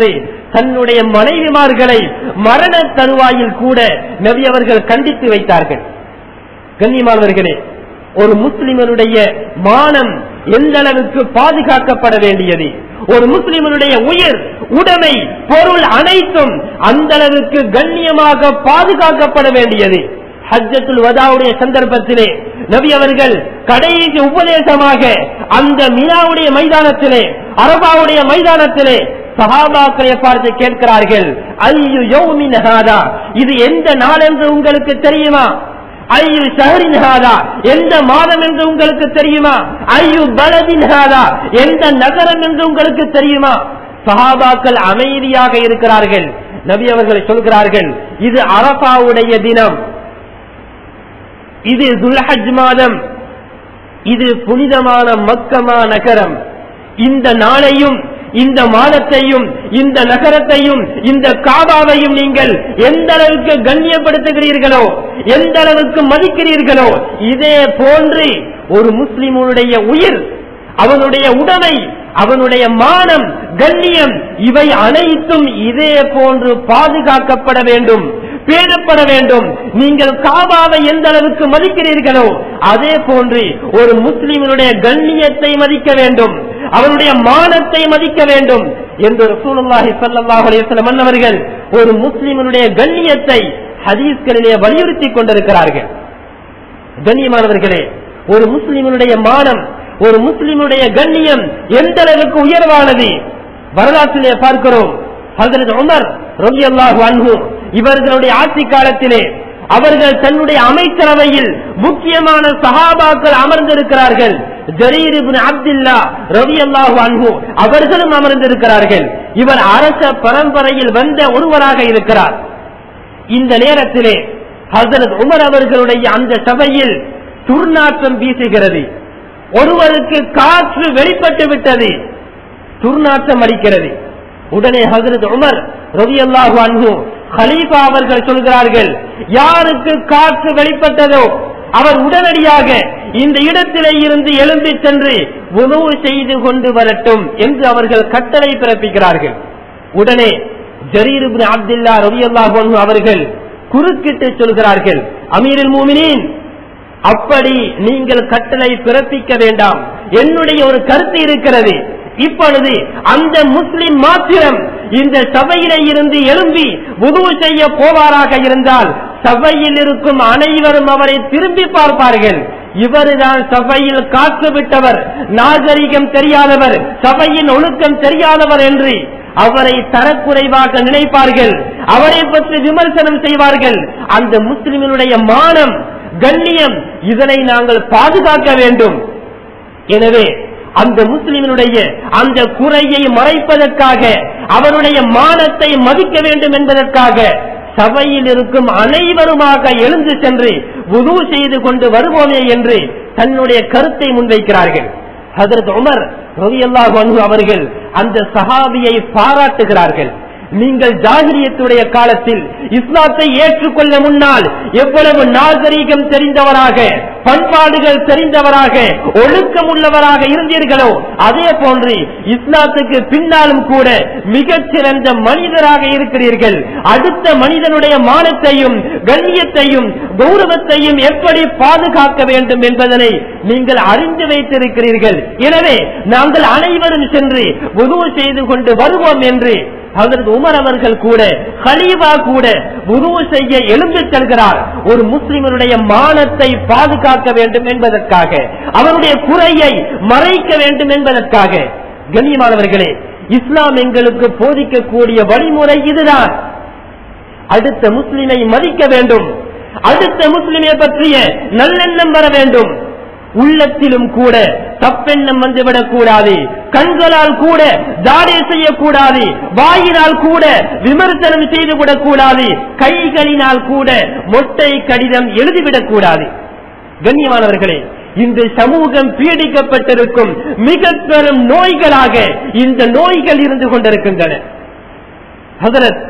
தன்னுடைய மனைவிமார்களை மரண தருவாயில் கூட நபி அவர்கள் கண்டித்து வைத்தார்கள். கண்ணியமானவர்களே, ஒரு முஸ்லிமனுடைய மானம் எந்த அளவுக்கு பாதுகாக்கப்பட வேண்டியது, ஒரு முஸ்லிமனுடைய உயிர் உடைமை பொருள் அனைத்தும் அந்த அளவுக்கு கண்ணியமாக பாதுகாக்கப்பட வேண்டியது. ஹஜ்ஜத்துல் வதாவுடைய சந்தர்ப்பத்திலே நபி அவர்கள் கடைசி உபதேசமாக அந்த மினாவுடைய மைதானத்திலே, அரபாவுடைய மைதானத்திலே சஹாபாக்களை பார்த்து கேட்கிறார்கள், ஐயு யௌமின் ஹாதா, இது எந்த நாள் என்று உங்களுக்கு தெரியுமா? ஐயு ஷஹரின் ஹாதா, எந்த மாதம் என்று உங்களுக்கு தெரியுமா? ஐயு பலதின் ஹாதா, எந்த நகரம் என்று உங்களுக்கு தெரியுமா? சஹாபாக்கள் அமைதியாக இருக்கிறார்கள். நபி அவர்கள் சொல்கிறார்கள், இது அரபாவுடைய தினம், இது துல்ஹஜ் மாதம், இது புனிதமான மக்கமா நகரம். இந்த நாளையும் இந்த மாதத்தையும் இந்த நகரத்தையும் இந்த காபாவையும் நீங்கள் எந்த அளவுக்கு கண்ணியப்படுத்துகிறீர்களோ, எந்த அளவுக்கு மதிக்கிறீர்களோ, இதே போன்று ஒரு முஸ்லிமுடைய உயிர், அவனுடைய உடைமை, அவனுடைய மானம், கண்ணியம், இவை அனைத்தும் இதே போன்று பாதுகாக்கப்பட வேண்டும், பேணப்பட வேண்டும். நீங்கள் காபாவை எந்த அளவுக்கு மதிக்கிறீர்களோ அதே போன்று ஒரு முஸ்லிமுடைய கண்ணியத்தை மதிக்க வேண்டும், அவருடைய மானத்தை மதிக்க வேண்டும் என்று ரசூலுல்லாஹி ஸல்லல்லாஹு அலைஹி வஸல்லம் அவர்கள் ஒரு முஸ்லிமுடைய கண்ணியத்தை ஹதீஸ்களிலே வலியுறுத்தி கொண்டிருக்கிறார்கள். கண்ணியமானவர்களே, ஒரு முஸ்லிமுடைய மானம், ஒரு முஸ்லிமுடைய கண்ணியம் எந்த அளவுக்கு உயர்வானது வரலாற்றிலே பார்க்கிறோம். ஹஜ்ரத் உமர் ரலியல்லாஹு அன்ஹு இவர்களுடைய ஆட்சி காலத்திலே அவர்கள் தன்னுடைய அமைச்சரவையில் முக்கியமான சஹாபாக்கள் அமர்ந்திருக்கிறார்கள். ஜரீர் இப்னு அப்துல்லா ரலியல்லாஹு அன்ஹு அவர்களும் அமர்ந்திருக்கிறார்கள். இவர் அரச பரம்பரையில் வந்த ஒருவராக இருக்கிறார். இந்த நேரத்திலே ஹஜ்ரத் உமர் அவர்களுடைய அந்த சபையில் துர்நாற்றம் வீசுகிறது. ஒருவருக்கு காற்று வெளிப்பட்டு விட்டது, துர்நாற்றம் அடிக்கிறது. உடனே ஹஜ்ரத் உமர் ரலியல்லாஹு அன்ஹு கலீஃபா அவர்கள் சொல்கிறார்கள், யாருக்கு காற்று வெளிப்பட்டதோ அவர் உடனடியாக இந்த இடத்திலே இருந்து எழும்பி சென்று வுது செய்து கொண்டு வரட்டும் என்று அவர்கள் கட்டளை பிறப்பிக்கிறார்கள். உடனே ஜரீர் இப்னு அப்துல்லா ரலியல்லாஹு அன்ஹு அவர்கள் குறுக்கிட்டு சொல்கிறார்கள், அமீருல் முஃமினீன், அப்படி நீங்கள் கட்டளை பிறப்பிக்க வேண்டாம், என்னுடைய ஒரு கருத்து இருக்கிறது. இப்பொழுது அந்த முஸ்லிம் மாத்திரம் இந்த சபையில இருந்து எழும்பி வுது செய்ய போவாராக இருந்தால் சபையில் இருக்கும் அனைவரும் அவரை திரும்பி பார்ப்பார்கள். இவருதான் சபையில் காற்று விட்டவர், நாகரிகம் தெரியாதவர், சபையின் ஒழுக்கம் தெரியாதவர் என்று அவரை தரக்குறைவாக நினைப்பார்கள், அவரை பற்றி விமர்சனம் செய்வார்கள். அந்த முஸ்லிமினுடைய மானம், கண்ணியம், இதனை நாங்கள் பாதுகாக்க வேண்டும். எனவே அந்த முஸ்லிமினுடைய அந்த குறையை மறைப்பதற்காக, அவருடைய மானத்தை மதிக்க வேண்டும் என்பதற்காக சபையில் இருக்கும் அனைவருமாக எழுந்து சென்று வுது செய்து கொண்டு வருவோமே என்று தன்னுடைய கருத்தை முன்வைக்கிறார்கள். ஹஜ்ரத் உமர் ரலியல்லாஹு அன்ஹு அவர்கள் அந்த சஹாபியை பாராட்டுகிறார்கள். நீங்கள் ஜாஹிலியத்துடைய காலத்தில் இஸ்லாத்தை ஏற்றுக்கொள்ள முன்னால் எவ்வளவு நாகரீகம் தெரிந்தவராக, பண்பாடுகள் தெரிந்தவராக, ஒழுக்கம் உள்ளவராக இருந்தீர்களோ அதே போன்று இஸ்லாத்துக்கு பின்னாலும் கூட மிகச்சிறந்த மனிதராக இருக்கிறீர்கள். அடுத்த மனிதனுடைய மானத்தையும் கண்ணியத்தையும் கௌரவத்தையும் எப்படி பாதுகாக்க வேண்டும் என்பதனை நீங்கள் அறிந்து வைத்திருக்கிறீர்கள். எனவே நாங்கள் அனைவரும் சென்று வுது செய்து கொண்டு வருவோம் என்று ஹஜ்ரத் உமர் அவர்கள் கூட, கலீஃபா கூட வுது செய்ய எழுந்து செல்கிறார். ஒரு முஸ்லிமனுடைய மானத்தை பாதுகாக்க வேண்டும் என்பதற்காக, அவருடைய குறையை மறைக்க வேண்டும் என்பதற்காக. கண்ணியமானவர்களே, இஸ்லாம் எங்களுக்கு போதிக்கக்கூடிய வழிமுறை இதுதான். அடுத்த முஸ்லிமை மதிக்க வேண்டும், அடுத்த முஸ்லிமை பற்றிய நல்லெண்ணம் வர வேண்டும். உள்ளத்திலும் கூட தப்பெண்ணம் வந்துவிடக் கூடாது, கண்களால் கூட தாடி செய்யக்கூடாது, வாயினால் கூட விமர்சனம் செய்துவிடக் கூடாது, கைகளினால் கூட மொட்டை கடிதம் எழுதிவிடக் கூடாது. கண்ணியமானவர்களே, இந்த சமூகம் பீடிக்கப்பட்டிருக்கும் மிக பெரும் நோய்களாக இந்த நோய்கள் இருந்து கொண்டிருக்கின்றன. ஹஜ்ரத்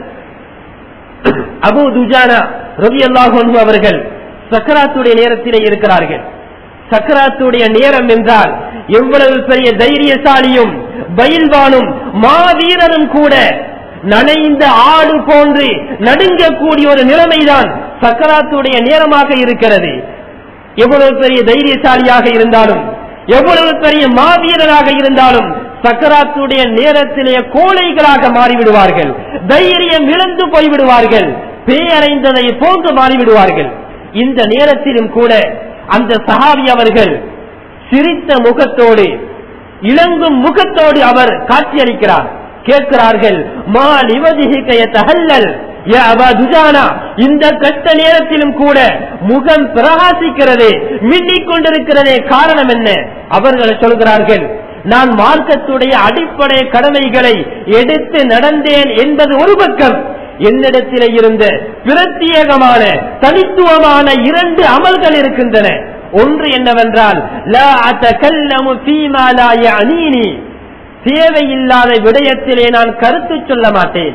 அபூ துஜானா ரலியல்லாஹு அன்ஹு அவர்கள் சக்கராத்துடைய நேரத்திலே இருக்கிறார்கள். சக்கராத்துடைய நேரம் என்றால் எவ்வளவு பெரிய தைரியசாலியும் பயில்வானும் மாவீரனும் கூட நனைந்த ஆடு போன்று நடுங்கக்கூடிய ஒரு நிலைமைதான் சக்கராத்துடைய நேரமாக இருக்கிறது. எவ்வளவு பெரிய தைரியசாலியாக இருந்தாலும், எவ்வளவு பெரிய மாவீரராக இருந்தாலும் சக்கராத்துடைய நேரத்திலே கோழைகளாக மாறிவிடுவார்கள், தைரியம் இழந்து போய்விடுவார்கள், பேயறைந்ததை போன்று மாறிவிடுவார்கள். இந்த நேரத்திலும் கூட அந்த சஹாபி அவர்கள் சிரித்த முகத்தோடு, இளங்கும் முகத்தோடு அவர் காட்சியளிக்கிறார். கேட்கிறார்கள், மா லிவஜிஹிக யதஹல்லல் யா அபா துஜானா, இந்த கட்ட நேரத்திலும் கூட முகம் பிரகாசிக்கிறதே, மின்னிக் கொண்டிருக்கிறதே, காரணம் என்ன? அவர்கள் சொல்கிறார்கள், நான் மார்க்கத்துடைய அடிப்படை கடமைகளை எடுத்து நடந்தேன் என்பது ஒரு பக்கம், என்னிடத்திலே இருந்த பிரத்யேகமான தனித்துவமான இரண்டு அமல்கள் இருக்கின்றன. ஒன்று என்னவென்றால், லா அத்தகல்லமு ஃபீமா லா யஅனீனி, தேவையில்லாத விடயத்திலே நான் கருத்து சொல்ல மாட்டேன்,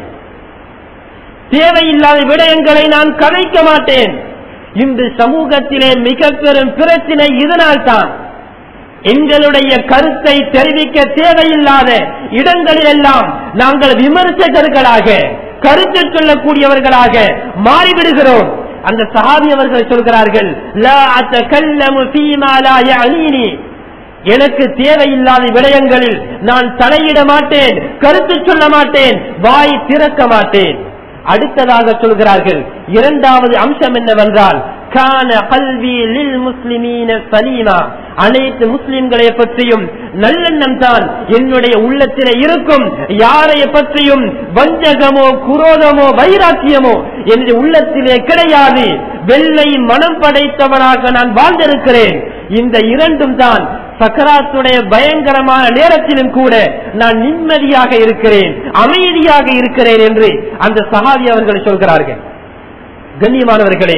தேவையில்லாத விடயங்களை நான் கதைக்க மாட்டேன். இந்த சமூகத்திலே மிக பெரும் பிரச்சனை இதனால் தான். எங்களுடைய கருத்தை தெரிவிக்க தேவையில்லாத இடங்களிலெல்லாம் நாங்கள் விமர்சகர்களாக, கருத்து சொல்லக்கூடியவர்களாக மாறிவிடுகிறோம். அந்த சஹாபி அவர்கள் சொல்கிறார்கள், லா அத்தகல்லமு ஃபீமா லா யஅனீனி, எனக்கு தேவையில்லாத விடயங்களில் நான் தலையிட மாட்டேன், கருத்து சொல்ல மாட்டேன், வாய் திறக்க மாட்டேன். அடுத்ததாக சொல்கிறார்கள், இரண்டாவது அம்சம் என்னவென்றால், கான கல்வி லில் முஸ்லிமீன சலீமா, அனைத்து முஸ்லிம்களை பற்றியும் நல்லெண்ணம் தான் என்னுடைய உள்ளத்திலே இருக்கும். யாரை பற்றியும் வஞ்சகமோ குரோதமோ வைராக்கியமோ என்னுடைய உள்ளத்திலே கிடையாது. வெள்ளை மனம் படைத்தவனாக நான் வாழ்ந்திருக்கிறேன். இந்த இரண்டும் தான் சக்கராத்துடைய பயங்கரமான நேரத்திலும் கூட நான் நிம்மதியாக இருக்கிறேன், அமைதியாக இருக்கிறேன் என்று அந்த சஹாபி அவர்கள் சொல்கிறார்கள். கண்ணியமானவர்களே,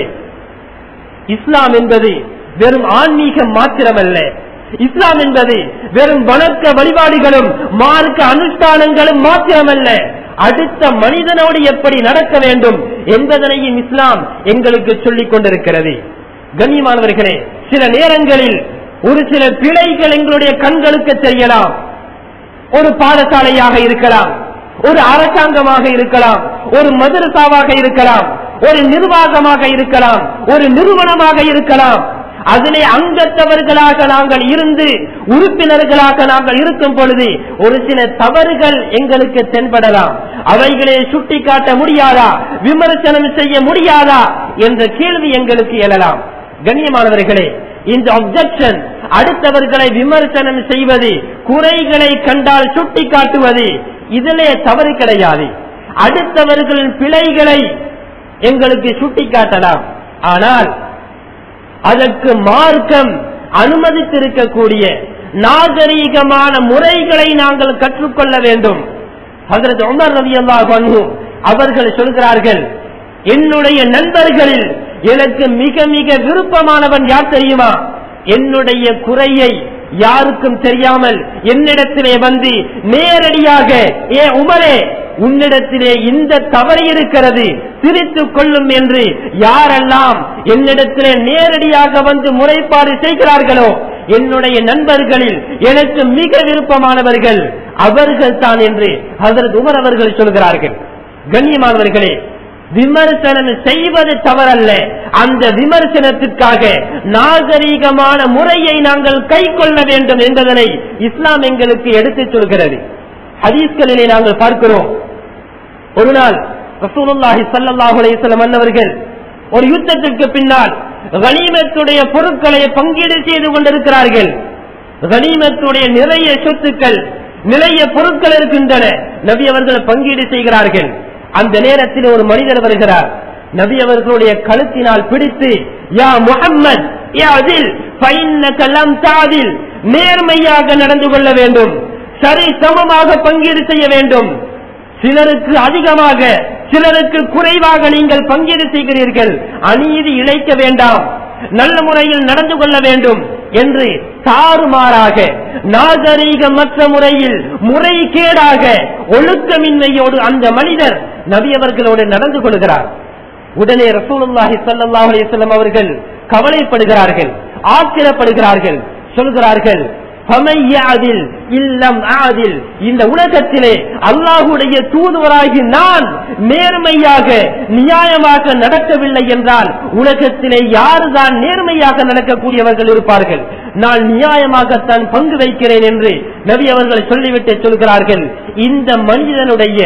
இஸ்லாம் என்பது வெறும் ஆன்மீகம் மாத்திரமல்ல. இஸ்லாம் என்பது வெறும் வணக்க வழிபாடுகளும் மார்க்க அனுஷ்டானங்களும் மாத்திரமல்ல. அடுத்த மனிதனோடு எப்படி நடக்க வேண்டும் என்பதனையும் இஸ்லாம் எங்களுக்கு சொல்லிக் கொண்டிருக்கிறது. கண்ணியமானவர்களே, சில நேரங்களில் ஒரு சில பிழைகள் எங்களுடைய கண்களுக்கு தெரியலாம். ஒரு பாடசாலையாக இருக்கலாம், ஒரு அரசாங்கமாக இருக்கலாம், ஒரு மதரசாவாக இருக்கலாம், ஒரு நிர்வாகமாக இருக்கலாம், ஒரு நிறுவனமாக இருக்கலாம். அதிலே அங்கத்தவர்களாக நாங்கள் இருந்து, உறுப்பினர்களாக நாங்கள் இருக்கும் பொழுது ஒரு சில தவறுகள் எங்களுக்கு தென்படலாம். அவைகளை சுட்டி காட்ட முடியாதா, விமர்சனம் செய்ய முடியாதா என்ற கேள்வி எங்களுக்கு எழலாம். கண்ணியமானவர்களே, இந்த அப்ஜெக்ஷன், அடுத்தவர்களை விமர்சனம் செய்வது, குறைகளை கண்டால் சுட்டி காட்டுவது, இதிலே தவறு கிடையாது. அடுத்தவர்களின் பிழைகளை எங்களுக்கு சுட்டி காட்டலாம். ஆனால் அதற்கு மார்க்கம் அனுமதித்திருக்கக்கூடிய நாகரீகமான முறைகளை நாங்கள் கற்றுக்கொள்ள வேண்டும். ஹஜ்ரத் உமர் ரலியல்லாஹு அன்ஹு அவர்கள் சொல்கிறார்கள், என்னுடைய நண்பர்களில் எனக்கு மிக மிக விருப்பமானவன் யார் தெரியுமா? என்னுடைய குறையை யாருக்கும் தெரியாமல் என்னிடத்திலே வந்து நேரடியாக, ஏ உமரே, உன்னிடத்திலே இந்த தவறு இருக்கிறது, திருத்திக் கொள்ளும் என்று யாரெல்லாம் என்னிடத்திலே நேரடியாக வந்து முறைப்பாடு செய்கிறார்களோ, என்னுடைய நண்பர்களில் எனக்கு மிக விருப்பமானவர்கள் அவர்கள் தான் என்று ஹஜ்ரத் உமர் அவர்கள் சொல்கிறார்கள். கண்ணியமானவர்களே, விமர்சனம் செய்வது தவறல்ல. அந்த விமர்சனத்திற்காக நாகரீகமான முறையை நாங்கள் கை கொள்ள வேண்டும் என்பதனை இஸ்லாம் எங்களுக்கு எடுத்துச் சொல்கிறது. ஹதீஸ்களிலே நாங்கள் பார்க்கிறோம், ஒரு நாள் ரசூலுல்லாஹி ஸல்லல்லாஹு அலைஹி வஸல்லம் அன்னவர்கள் ஒரு யுத்தத்திற்கு பின்னால் கனிமத்துடைய பொருட்களை பங்கீடு செய்து கொண்டிருக்கிறார்கள். கனிமத்துடைய நிறைய சொத்துக்கள், நிறைய பொருட்கள் இருக்கின்றன. நபி அவர்கள் பங்கீடு செய்கிறார்கள். அந்த நேரத்தில் ஒரு மனிதர் வருகிறார். நபி அவர்களுடைய கழுத்தினால் பிடித்து, யா முஹம்மத் யாதில் ஃபைன்னக லம் தாதில், நேர்மையாக நடந்து கொள்ள வேண்டும், சரி சமமாக பங்கீடு செய்ய வேண்டும். சிலருக்கு அதிகமாக, சிலருக்கு குறைவாக நீங்கள் பங்கீடு செய்கிறீர்கள், அநீதி இழைக்க வேண்டாம், நல்ல முறையில் நடந்து கொள்ள வேண்டும் என்று தாறுமாறாக, நாகரீகமற்ற முறையில், முறைகேடாக, ஒழுக்கமின்மையோடு அந்த மனிதர் நபி அவர்களோடு நடந்து கொள்கிறார். உடனே ரசூலுல்லாஹி ஸல்லல்லாஹு அலைஹி வஸல்லம் அவர்கள் கவலைப்படுகிறார்கள், ஆத்திரப்படுகிறார்கள். சொல்கிறார்கள், இந்த உலகத்திலே அல்லாஹுடைய தூதுவராகி நான் நேர்மையாக நியாயமாக நடக்கவில்லை என்றால் உலகத்திலே யாருதான் நேர்மையாக நடக்கக்கூடியவர்கள் இருப்பார்கள்? நான் நியாயமாகத்தான் பங்கு வைக்கிறேன் என்று நபி அவர்கள் சொல்லிவிட்டு சொல்கிறார்கள். இந்த மனிதனுடைய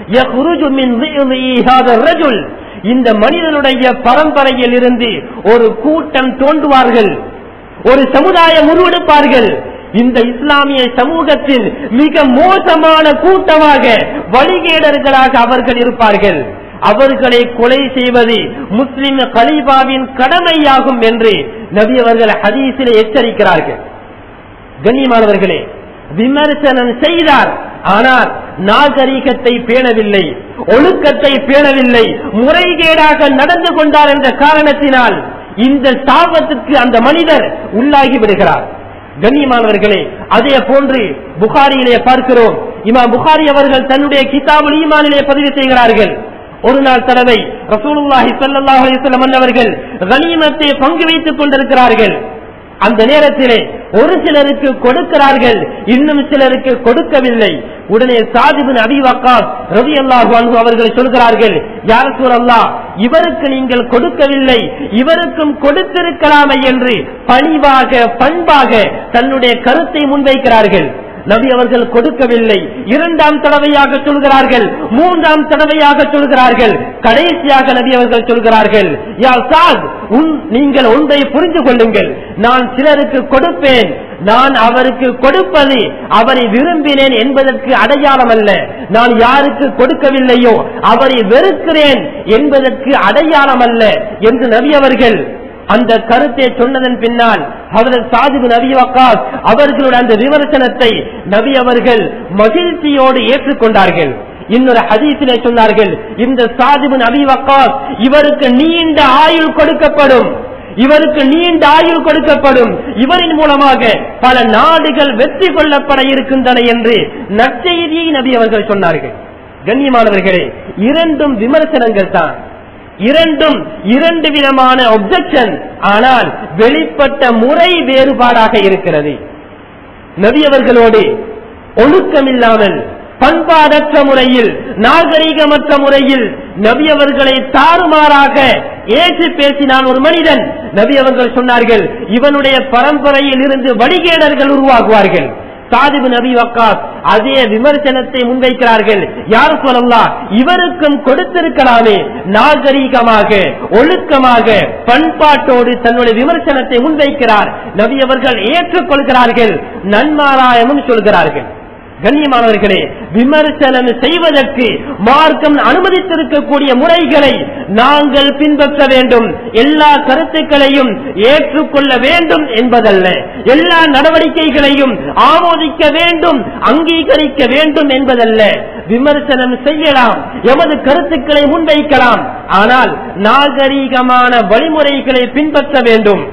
இந்த மனிதனுடைய பரம்பரையில் இருந்து ஒரு கூட்டம் தோன்றுவார்கள், ஒரு சமுதாயம் உருவெடுப்பார்கள். இந்த இஸ்லாமிய சமூகத்தில் மிக மோசமான கூட்டமாக வழிகேடர்களாக அவர்கள் இருப்பார்கள். அவர்களை கொலை செய்வது முஸ்லிம் கலீஃபாவின் கடமையாகும் என்று நபி அவர்கள் ஹதீஸிலே எச்சரிக்கிறார்கள். கண்ணியமானவர்களே, விமர்சனம் செய்தார், ஆனால் நாகரிகத்தை பேணவில்லை, ஒழுக்கத்தை பேணவில்லை, முறைகேடாக நடந்து கொண்டார் என்ற காரணத்தினால் இந்த சாபத்திற்கு அந்த மனிதர் உள்ளாகி விடுகிறார். கண்ணியமானவர்களே, அதே போன்று புகாரியிலே பார்க்கிறோம். இமாம் புகாரி அவர்கள் தன்னுடைய கிதாபுல் ஈமானிலே பதிவு செய்கிறார்கள். ஒரு நாள் தடவை ரசூலுல்லாஹி ஸல்லல்லாஹு அலைஹி வஸல்லம் அவர்கள் கனிமத்தை பங்கு வைத்துக் கொண்டிருக்கிறார்கள். அந்த நேரத்திலே ஒரு சிலருக்கு கொடுக்கிறார்கள், இன்னும் சிலருக்கு கொடுக்கவில்லை. உடனே சாத் இப்னு அபீ வக்காஸ் ரலியல்லாஹு அன்ஹு அவர்கள் சொல்கிறார்கள், யா ரசூலல்லாஹ், இவருக்கு நீங்கள் கொடுக்கவில்லை, இவருக்கும் கொடுத்திருக்கலாமே என்று பணிவாக பண்பாக தன்னுடைய கருத்தை முன்வைக்கிறார்கள். நபி அவர்கள் கொடுக்கவில்லை. இரண்டாம் தடவையாக சொல்கிறார்கள், மூன்றாம் தடவையாக சொல்கிறார்கள். கடைசியாக நபி அவர்கள் சொல்கிறார்கள், யா சாத், நீங்கள் ஒன்றை புரிந்து கொள்ளுங்கள், நான் சிலருக்கு கொடுப்பேன், நான் அவருக்கு கொடுப்பது அவரை விரும்பினேன் என்பதற்கு அடையாளம் அல்ல. நான் யாருக்கு கொடுக்கவில்லையோ அவரை வெறுக்கிறேன் என்பதற்கு அடையாளம் அல்ல என்று நபி அவர்கள் அந்த கருத்தை சொன்னதன் பின்னால் ஹஜ்ரத் சாத் இப்னு அபீ வக்காஸ் அவர்களுடைய அந்த விமர்சனத்தை நபி அவர்கள் மகிழ்ச்சியோடு ஏற்றுக்கொண்டார்கள். இன்னொரு ஹதீஸிலே சொன்னார்கள், இந்த சாத் இப்னு அபீ வக்காஸ் இவருக்கு நீண்ட ஆயுள் கொடுக்கப்படும், இவருக்கு நீண்ட ஆயுள் கொடுக்கப்படும், இவரின் மூலமாக பல நாடுகள் வெற்றி கொள்ளப்பட இருக்கின்றன என்று நற்செய்தியை நபி அவர்கள் சொன்னார்கள். கண்ணியமானவர்களே, இரண்டும் விமர்சனங்கள் தான், இரண்டும் இரண்டு விதமான ஒப்ஜெக்ஷன், ஆனால் வெளிப்பட்ட முறை வேறுபாடாக இருக்கிறது. நபி அவர்களோடு ஒழுக்கமில்லாமல், பண்பாடற்ற முறையில், நாகரிகமற்ற முறையில் நபி அவர்களை தாறுமாறாக ஏற்று பேசினான் ஒரு மனிதன். நபி அவர்கள் சொன்னார்கள், இவனுடைய பரம்பரையில் இருந்து வழிகேடர்கள் உருவாகுவார்கள். சாத் இப்னு அபீ வக்காஸ் அதே விமர்சனத்தை முன்வைக்கிறார்கள். யார் சொல்லலாம், இவருக்கும் கொடுத்திருக்கலாமே. நாகரீகமாக, ஒழுக்கமாக, பண்பாட்டோடு தன்னுடைய விமர்சனத்தை முன்வைக்கிறார். நபி அவர்கள் ஏற்றுக்கொள்கிறார்கள், நன்மாராயமும் சொல்கிறார்கள். கண்ணியமானவர்களே, விமர்சனம் செய்வதற்கு மார்க்கம் அனுமதித்திருக்கக்கூடிய முறைகளை நாங்கள் பின்பற்ற வேண்டும். எல்லா கருத்துக்களையும் ஏற்றுக்கொள்ள வேண்டும் என்பதல்ல, எல்லா நடவடிக்கைகளையும் ஆமோதிக்க வேண்டும், அங்கீகரிக்க வேண்டும் என்பதல்ல. விமர்சனம் செய்யலாம், எமது கருத்துக்களை முன்வைக்கலாம், ஆனால் நாகரீகமான வழிமுறைகளை பின்பற்ற வேண்டும்.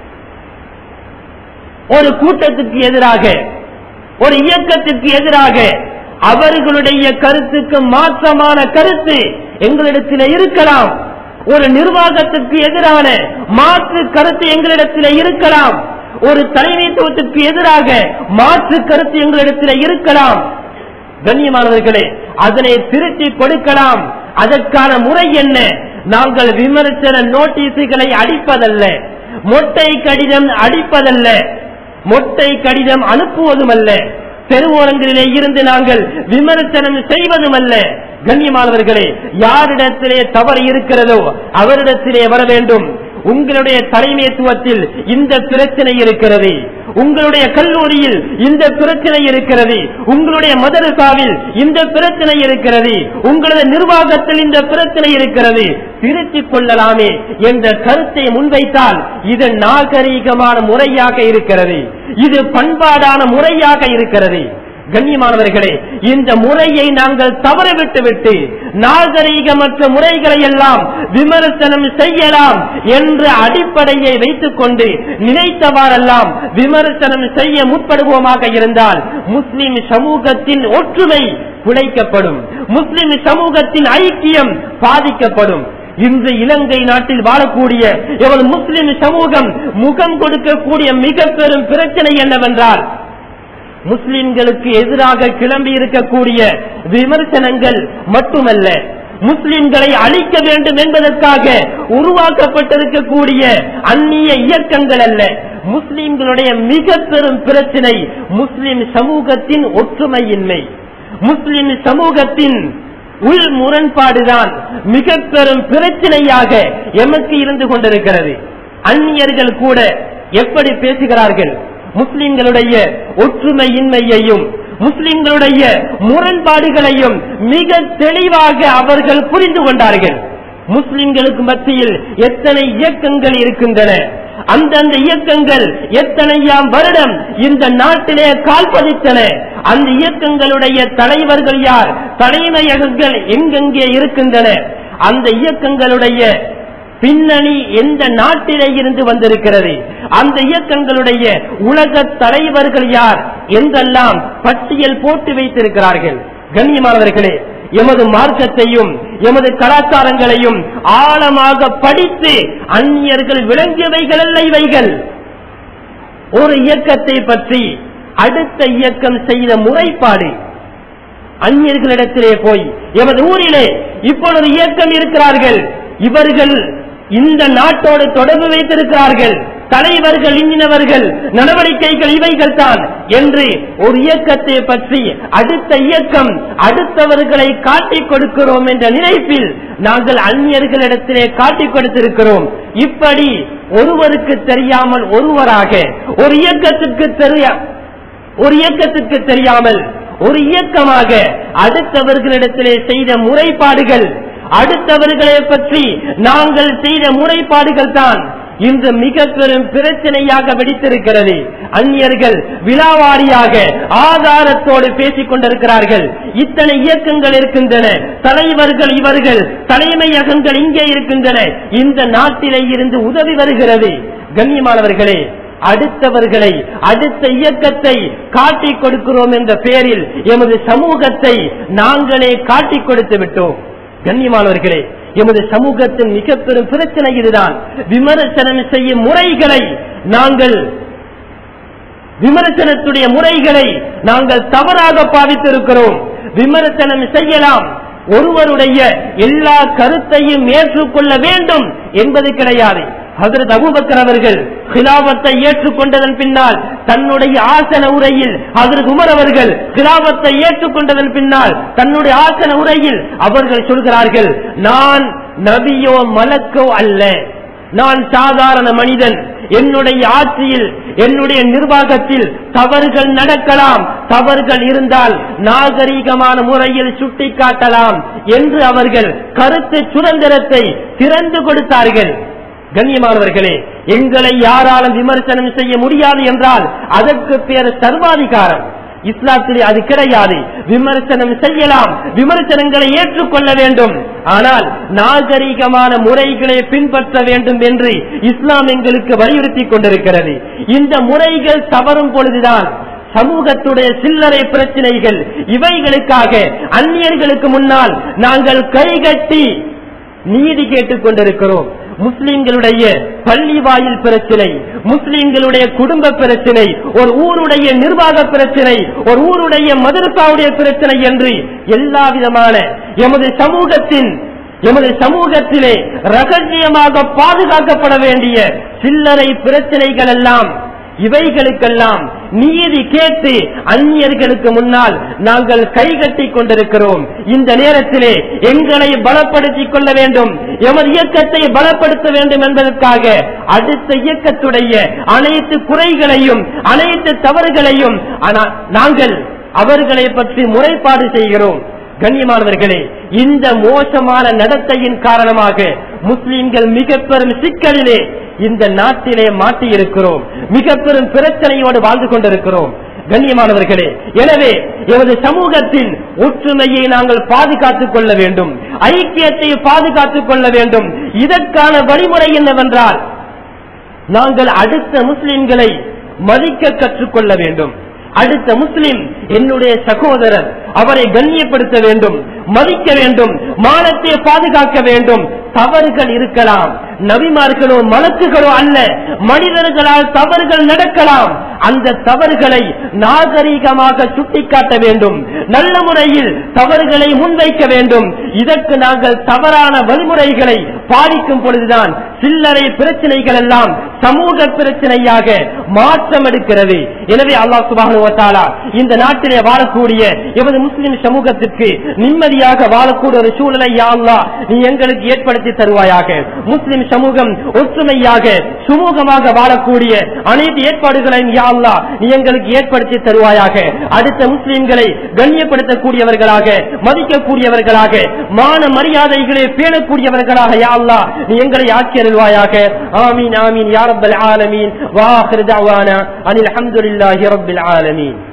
ஒரு கூட்டத்துக்கு எதிராக, ஒரு இயக்கத்திற்கு எதிராக அவர்களுடைய கருத்துக்கு மாற்றமான கருத்து எங்களிடத்தில் இருக்கலாம். ஒரு நிர்வாகத்திற்கு எதிரான மாற்று கருத்து எங்களிடத்தில் இருக்கலாம். ஒரு தலைமைத்துவத்திற்கு எதிராக மாற்று கருத்து எங்களிடத்தில் இருக்கலாம். கண்ணியமானவர்களே, அதனை திருத்தி கொடுக்கலாம். அதற்கான முறை என்ன? நாங்கள் விமர்சன நோட்டீஸுகளை அடிப்பதல்ல, மொட்டை கடிதம் அடிப்பதல்ல, மொட்டை கடிதம் அனுப்புவதுமல்ல, தெருவோரங்களிலே இருந்து நாங்கள் விமர்சனம் செய்வதுமல்ல. கண்ணியமானவர்களே, யாரிடத்திலே தவறு இருக்கிறதோ அவரிடத்திலே வர வேண்டும். உங்களுடைய தலைமைத்துவத்தில் இந்த பிரச்சனை இருக்கிறது, உங்களுடைய கல்லூரியில் இந்த பிரச்சனை இருக்கிறது, உங்களுடைய மதரசாவில் இந்த பிரச்சனை இருக்கிறது, உங்களது நிர்வாகத்தில் இந்த பிரச்சனை இருக்கிறது, திருத்திக் கொள்ளலாமே என்ற கருத்தை முன்வைத்தால் இது நாகரீகமான முறையாக இருக்கிறது, இது பண்பாடான முறையாக இருக்கிறது. கண்ணியமானவர்களே, இந்த முறையை நாங்கள் தவறவிட்டு விட்டு நாகரீகமற்ற முறைகளை எல்லாம் விமர்சனம் செய்யலாம் என்ற அடிப்படையை வைத்துக் கொண்டு நினைத்தவாறெல்லாம் விமர்சனம் செய்ய முற்படுவோமாக இருந்தால் முஸ்லிம் சமூகத்தின் ஒற்றுமை குலைக்கப்படும், முஸ்லிம் சமூகத்தின் ஐக்கியம் பாதிக்கப்படும். இன்று இலங்கை நாட்டில் வாழக்கூடிய எவள் முஸ்லிம் சமூகம் முகம் கொடுக்கக்கூடிய மிக பெரும் பிரச்சனை என்னவென்றால், முஸ்லிம்களுக்கு எதிராக கிளம்பி இருக்கக்கூடிய விமர்சனங்கள் மட்டுமல்ல, முஸ்லிம்களை அழிக்க வேண்டும் என்பதற்காக உருவாக்கப்பட்டிருக்கக்கூடிய அந்நிய இயக்கங்கள் அல்ல. முஸ்லிம்களுடைய மிக பெரும் பிரச்சனை முஸ்லிம் சமூகத்தின் ஒற்றுமையின்மை, முஸ்லிம் சமூகத்தின் உள் முரண்பாடுதான் மிக பெரும் பிரச்சனையாக எமக்கு இருந்து கொண்டிருக்கிறது. அந்நியர்கள் கூட எப்படி பேசுகிறார்கள்? முஸ்லிம்களுடைய ஒற்றுமையின்மையையும் முஸ்லிம்களுடைய முரண்பாடுகளையும் மிக தெளிவாக அவர்கள் புரிந்து கொண்டார்கள். முஸ்லிம்களுக்கு மத்தியில் எத்தனை இயக்கங்கள் இருக்கின்றன, அந்தந்த இயக்கங்கள் எத்தனையாம் வருடம் இந்த நாட்டிலே கால் பதித்தன, அந்த இயக்கங்களுடைய தலைவர்கள் யார், தலைமையகங்கள் எங்கெங்கே இருக்கின்றன, அந்த இயக்கங்களுடைய பின்னணி எந்த நாட்டிலே இருந்து வந்திருக்கிறது, அந்த இயக்கங்களுடைய உலக தலைவர்கள் யார் என்றெல்லாம் பட்டியல் போட்டு வைத்திருக்கிறார்கள். கண்ணியமானவர்களே, எமது மார்க்கத்தையும் எமது கலாச்சாரங்களையும் ஆழமாக படித்து அந்நியர்கள் விளங்கியவைகள் அல்ல இவைகள். ஒரு இயக்கத்தை பற்றி அடுத்த இயக்கம் செய்த முறைப்பாடு, அந்நியர்களிடத்திலே போய் எமது ஊரிலே இப்பொழுது இயக்கம் இருக்கிறார்கள், இவர்கள் இந்த நாட்டோடு தொடர்பு வைத்திருக்கிறார்கள், தலைவர்கள் இன்னவர்கள், நடவடிக்கைகள் இவைகள் தான் என்று ஒரு இயக்கத்தை பற்றி அடுத்த இயக்கம் அடுத்தவர்களை காட்டிக் கொடுக்கிறோம் என்ற நினைப்பில் நாங்கள் அந்நியர்களிடத்திலே காட்டிக் கொடுத்திருக்கிறோம். இப்படி ஒருவருக்கு தெரியாமல் ஒருவராக, ஒரு இயக்கத்திற்கு தெரிய ஒரு இயக்கத்திற்கு தெரியாமல் ஒரு இயக்கமாக அடுத்தவர்களிடத்திலே செய்த முறைப்பாடுகள், அடுத்தவர்களை பற்றி நாங்கள் செய்த முறைப்பாடுகள் தான் இன்று மிக பெரும் பிரச்சனையாக வெடித்திருக்கிறது. அந்நியர்கள் விழாவாரியாக ஆதாரத்தோடு பேசிக் கொண்டிருக்கிறார்கள். இத்தனை இயக்கங்கள் இருக்கின்றன, தலைவர்கள் இவர்கள், தலைமையகங்கள் இங்கே இருக்கின்றன, இந்த நாட்டிலே இருந்து உதவி வருகிறது. கண்ணியமானவர்களே, அடுத்தவர்களை அடுத்த இயக்கத்தை காட்டிக் கொடுக்கிறோம் என்ற பெயரில் எமது சமூகத்தை நாங்களே காட்டிக் கொடுத்து விட்டோம். கண்ணியமானவர்களே, எமது சமூகத்தின் மிக பெரும் பிரச்சனை இதுதான். விமர்சனம் செய்யும் முறைகளை நாங்கள் விமர்சனத்துடைய முறைகளை நாங்கள் தவறாக பாவித்திருக்கிறோம். விமர்சனம் செய்யலாம், ஒருவருடைய எல்லா கருத்தையும் ஏற்றுக்கொள்ள வேண்டும் என்பது கிடையாது. ஹஜ்ரத் அபூபக்கர் அவர்கள் கிலாவத்தை ஏற்றுக்கொண்டதன் பின்னால் தன்னுடைய ஆசன உரையில், ஹஜ்ரத் உமர் அவர்கள் கிலாவத்தை ஏற்றுக்கொண்டதன் பின்னால் தன்னுடைய ஆசன உரையில் அவர்கள் சொல்கிறார்கள், நான் நபியோ மலக்கோ அல்ல, நான் சாதாரண மனிதன், என்னுடைய ஆட்சியில் என்னுடைய நிர்வாகத்தில் தவறுகள் நடக்கலாம், தவறுகள் இருந்தால் நாகரீகமான முறையில் சுட்டிக்காட்டலாம் என்று அவர்கள் கருத்து சுதந்திரத்தை திறந்து கொடுத்தார்கள். கண்ணியமானவர்களே, எங்களை யாராலும் விமர்சனம் செய்ய முடியாது என்றால் அதற்கு பேர் சர்வாதிகாரம். இஸ்லாத்திலே அது கிடையாது. விமர்சனம் செய்யலாம், விமர்சனங்களை ஏற்றுக்கொள்ள வேண்டும், ஆனால் நாகரிகமான முறைகளை பின்பற்ற வேண்டும் என்று இஸ்லாம் எங்களுக்கு வலியுறுத்தி கொண்டிருக்கிறது. இந்த முறைகள் தவறும் பொழுதுதான் சமூகத்துடைய சில்லறை பிரச்சனைகள், இவைகளுக்காக அந்நியர்களுக்கு முன்னால் நாங்கள் கைகட்டி நீதி கேட்டுக் கொண்டிருக்கிறோம். முஸ்லிம்களுடைய பள்ளி வாயில் பிரச்சனை, முஸ்லிம்களுடைய குடும்ப பிரச்சனை, ஒரு ஊருடைய நிர்வாக பிரச்சனை, ஒரு ஊருடைய மதரசாவுடைய பிரச்சனை என்று எல்லா விதமான எமது சமூகத்தின் எமது சமூகத்திலே ரகசியமாக பாதுகாக்கப்பட வேண்டிய சில்லறை பிரச்சனைகள் எல்லாம், இவைகளுக்கெல்லாம் நீதி கேட்டு அந்நியர்களுக்கு முன்னால் நாங்கள் கைகட்டி கொண்டிருக்கிறோம். இந்த நேரத்திலே எங்களை பலப்படுத்திக் கொள்ள வேண்டும், எமது இயக்கத்தை பலப்படுத்த வேண்டும் என்பதற்காக அடுத்த இயக்கத்துடைய அனைத்து குறைகளையும் அனைத்து தவறுகளையும் நாங்கள் அவர்களை பற்றி முறைப்பாடு செய்கிறோம். கண்ணியமானவர்களே, இந்த மோசமான நடத்தையின் காரணமாக முஸ்லிம்கள் மிக பெரும் சிக்கலிலே இந்த நாட்டிலே மாட்டியிருக்கிறோம், மிக பெரும் பிரச்சனையோடு வாழ்ந்து கொண்டிருக்கிறோம். கண்ணியமானவர்களே, எனவே எமது சமூகத்தின் ஒற்றுமையை நாங்கள் பாதுகாத்துக் கொள்ள வேண்டும், ஐக்கியத்தை பாதுகாத்துக் கொள்ள வேண்டும். இதற்கான வழிமுறை என்னவென்றால், நாங்கள் அடுத்த முஸ்லிம்களை மதிக்க கற்றுக்கொள்ள வேண்டும். அடுத்த முஸ்லிம் என்னுடைய சகோதரர், அவரை கண்ணியப்படுத்த வேண்டும், மதிக்க வேண்டும், மானத்தை பாதுகாக்க வேண்டும். தவறுகள் இருக்கலாம், நபிமார்களோ மலக்குகளோ அல்ல, மனிதர்களால் தவறுகள் நடக்கலாம். அந்த தவறுகளை நாகரீகமாக சுட்டிக்காட்ட வேண்டும், நல்ல முறையில் தவறுகளை முன்வைக்க வேண்டும். இதற்கு நாங்கள் தவறான வழிமுறைகளை பாதிக்கும் பொழுதுதான் சில்லறை பிரச்சனைகள் எல்லாம் சமூக பிரச்சனையாக மாற்றம் எடுக்கிறது. எனவே அல்லாஹ் சுப்ஹானஹு வ தஆலா இந்த நாட்டிலே வாழக்கூடிய எமது முஸ்லிம் சமூகத்திற்கு நிம்மதியாக வாழக்கூடிய ஒரு சூழலை யா அல்லாஹ் நீ எங்களுக்கு ஏற்படுத்தி தருவாயாக. முஸ்லிம் சமூகம் ஒற்றுமையாக சுமூகமாக வாழக்கூடிய அனைத்து ஏற்பாடுகளையும் யா அல்லாஹ் நீ எங்களுக்கு ஏற்படுத்தி தருவாயாக. அடுத்த முஸ்லிம்களை கண்ணியப்படுத்தக்கூடியவர்களாக, மதிக்கக்கூடியவர்களாக, மான மரியாதைகளை பேணக்கூடியவர்களாக யா அல்லாஹ் நீ எங்களை ஆக்கி அருள்வாயாக. ஆமீன் ஆமீன் யா ரப்பல் ஆலமீன். வ ஆகிரு தஅவானா அனில் ஹம்துலில்லாஹி ரப்பில் ஆலமீன்.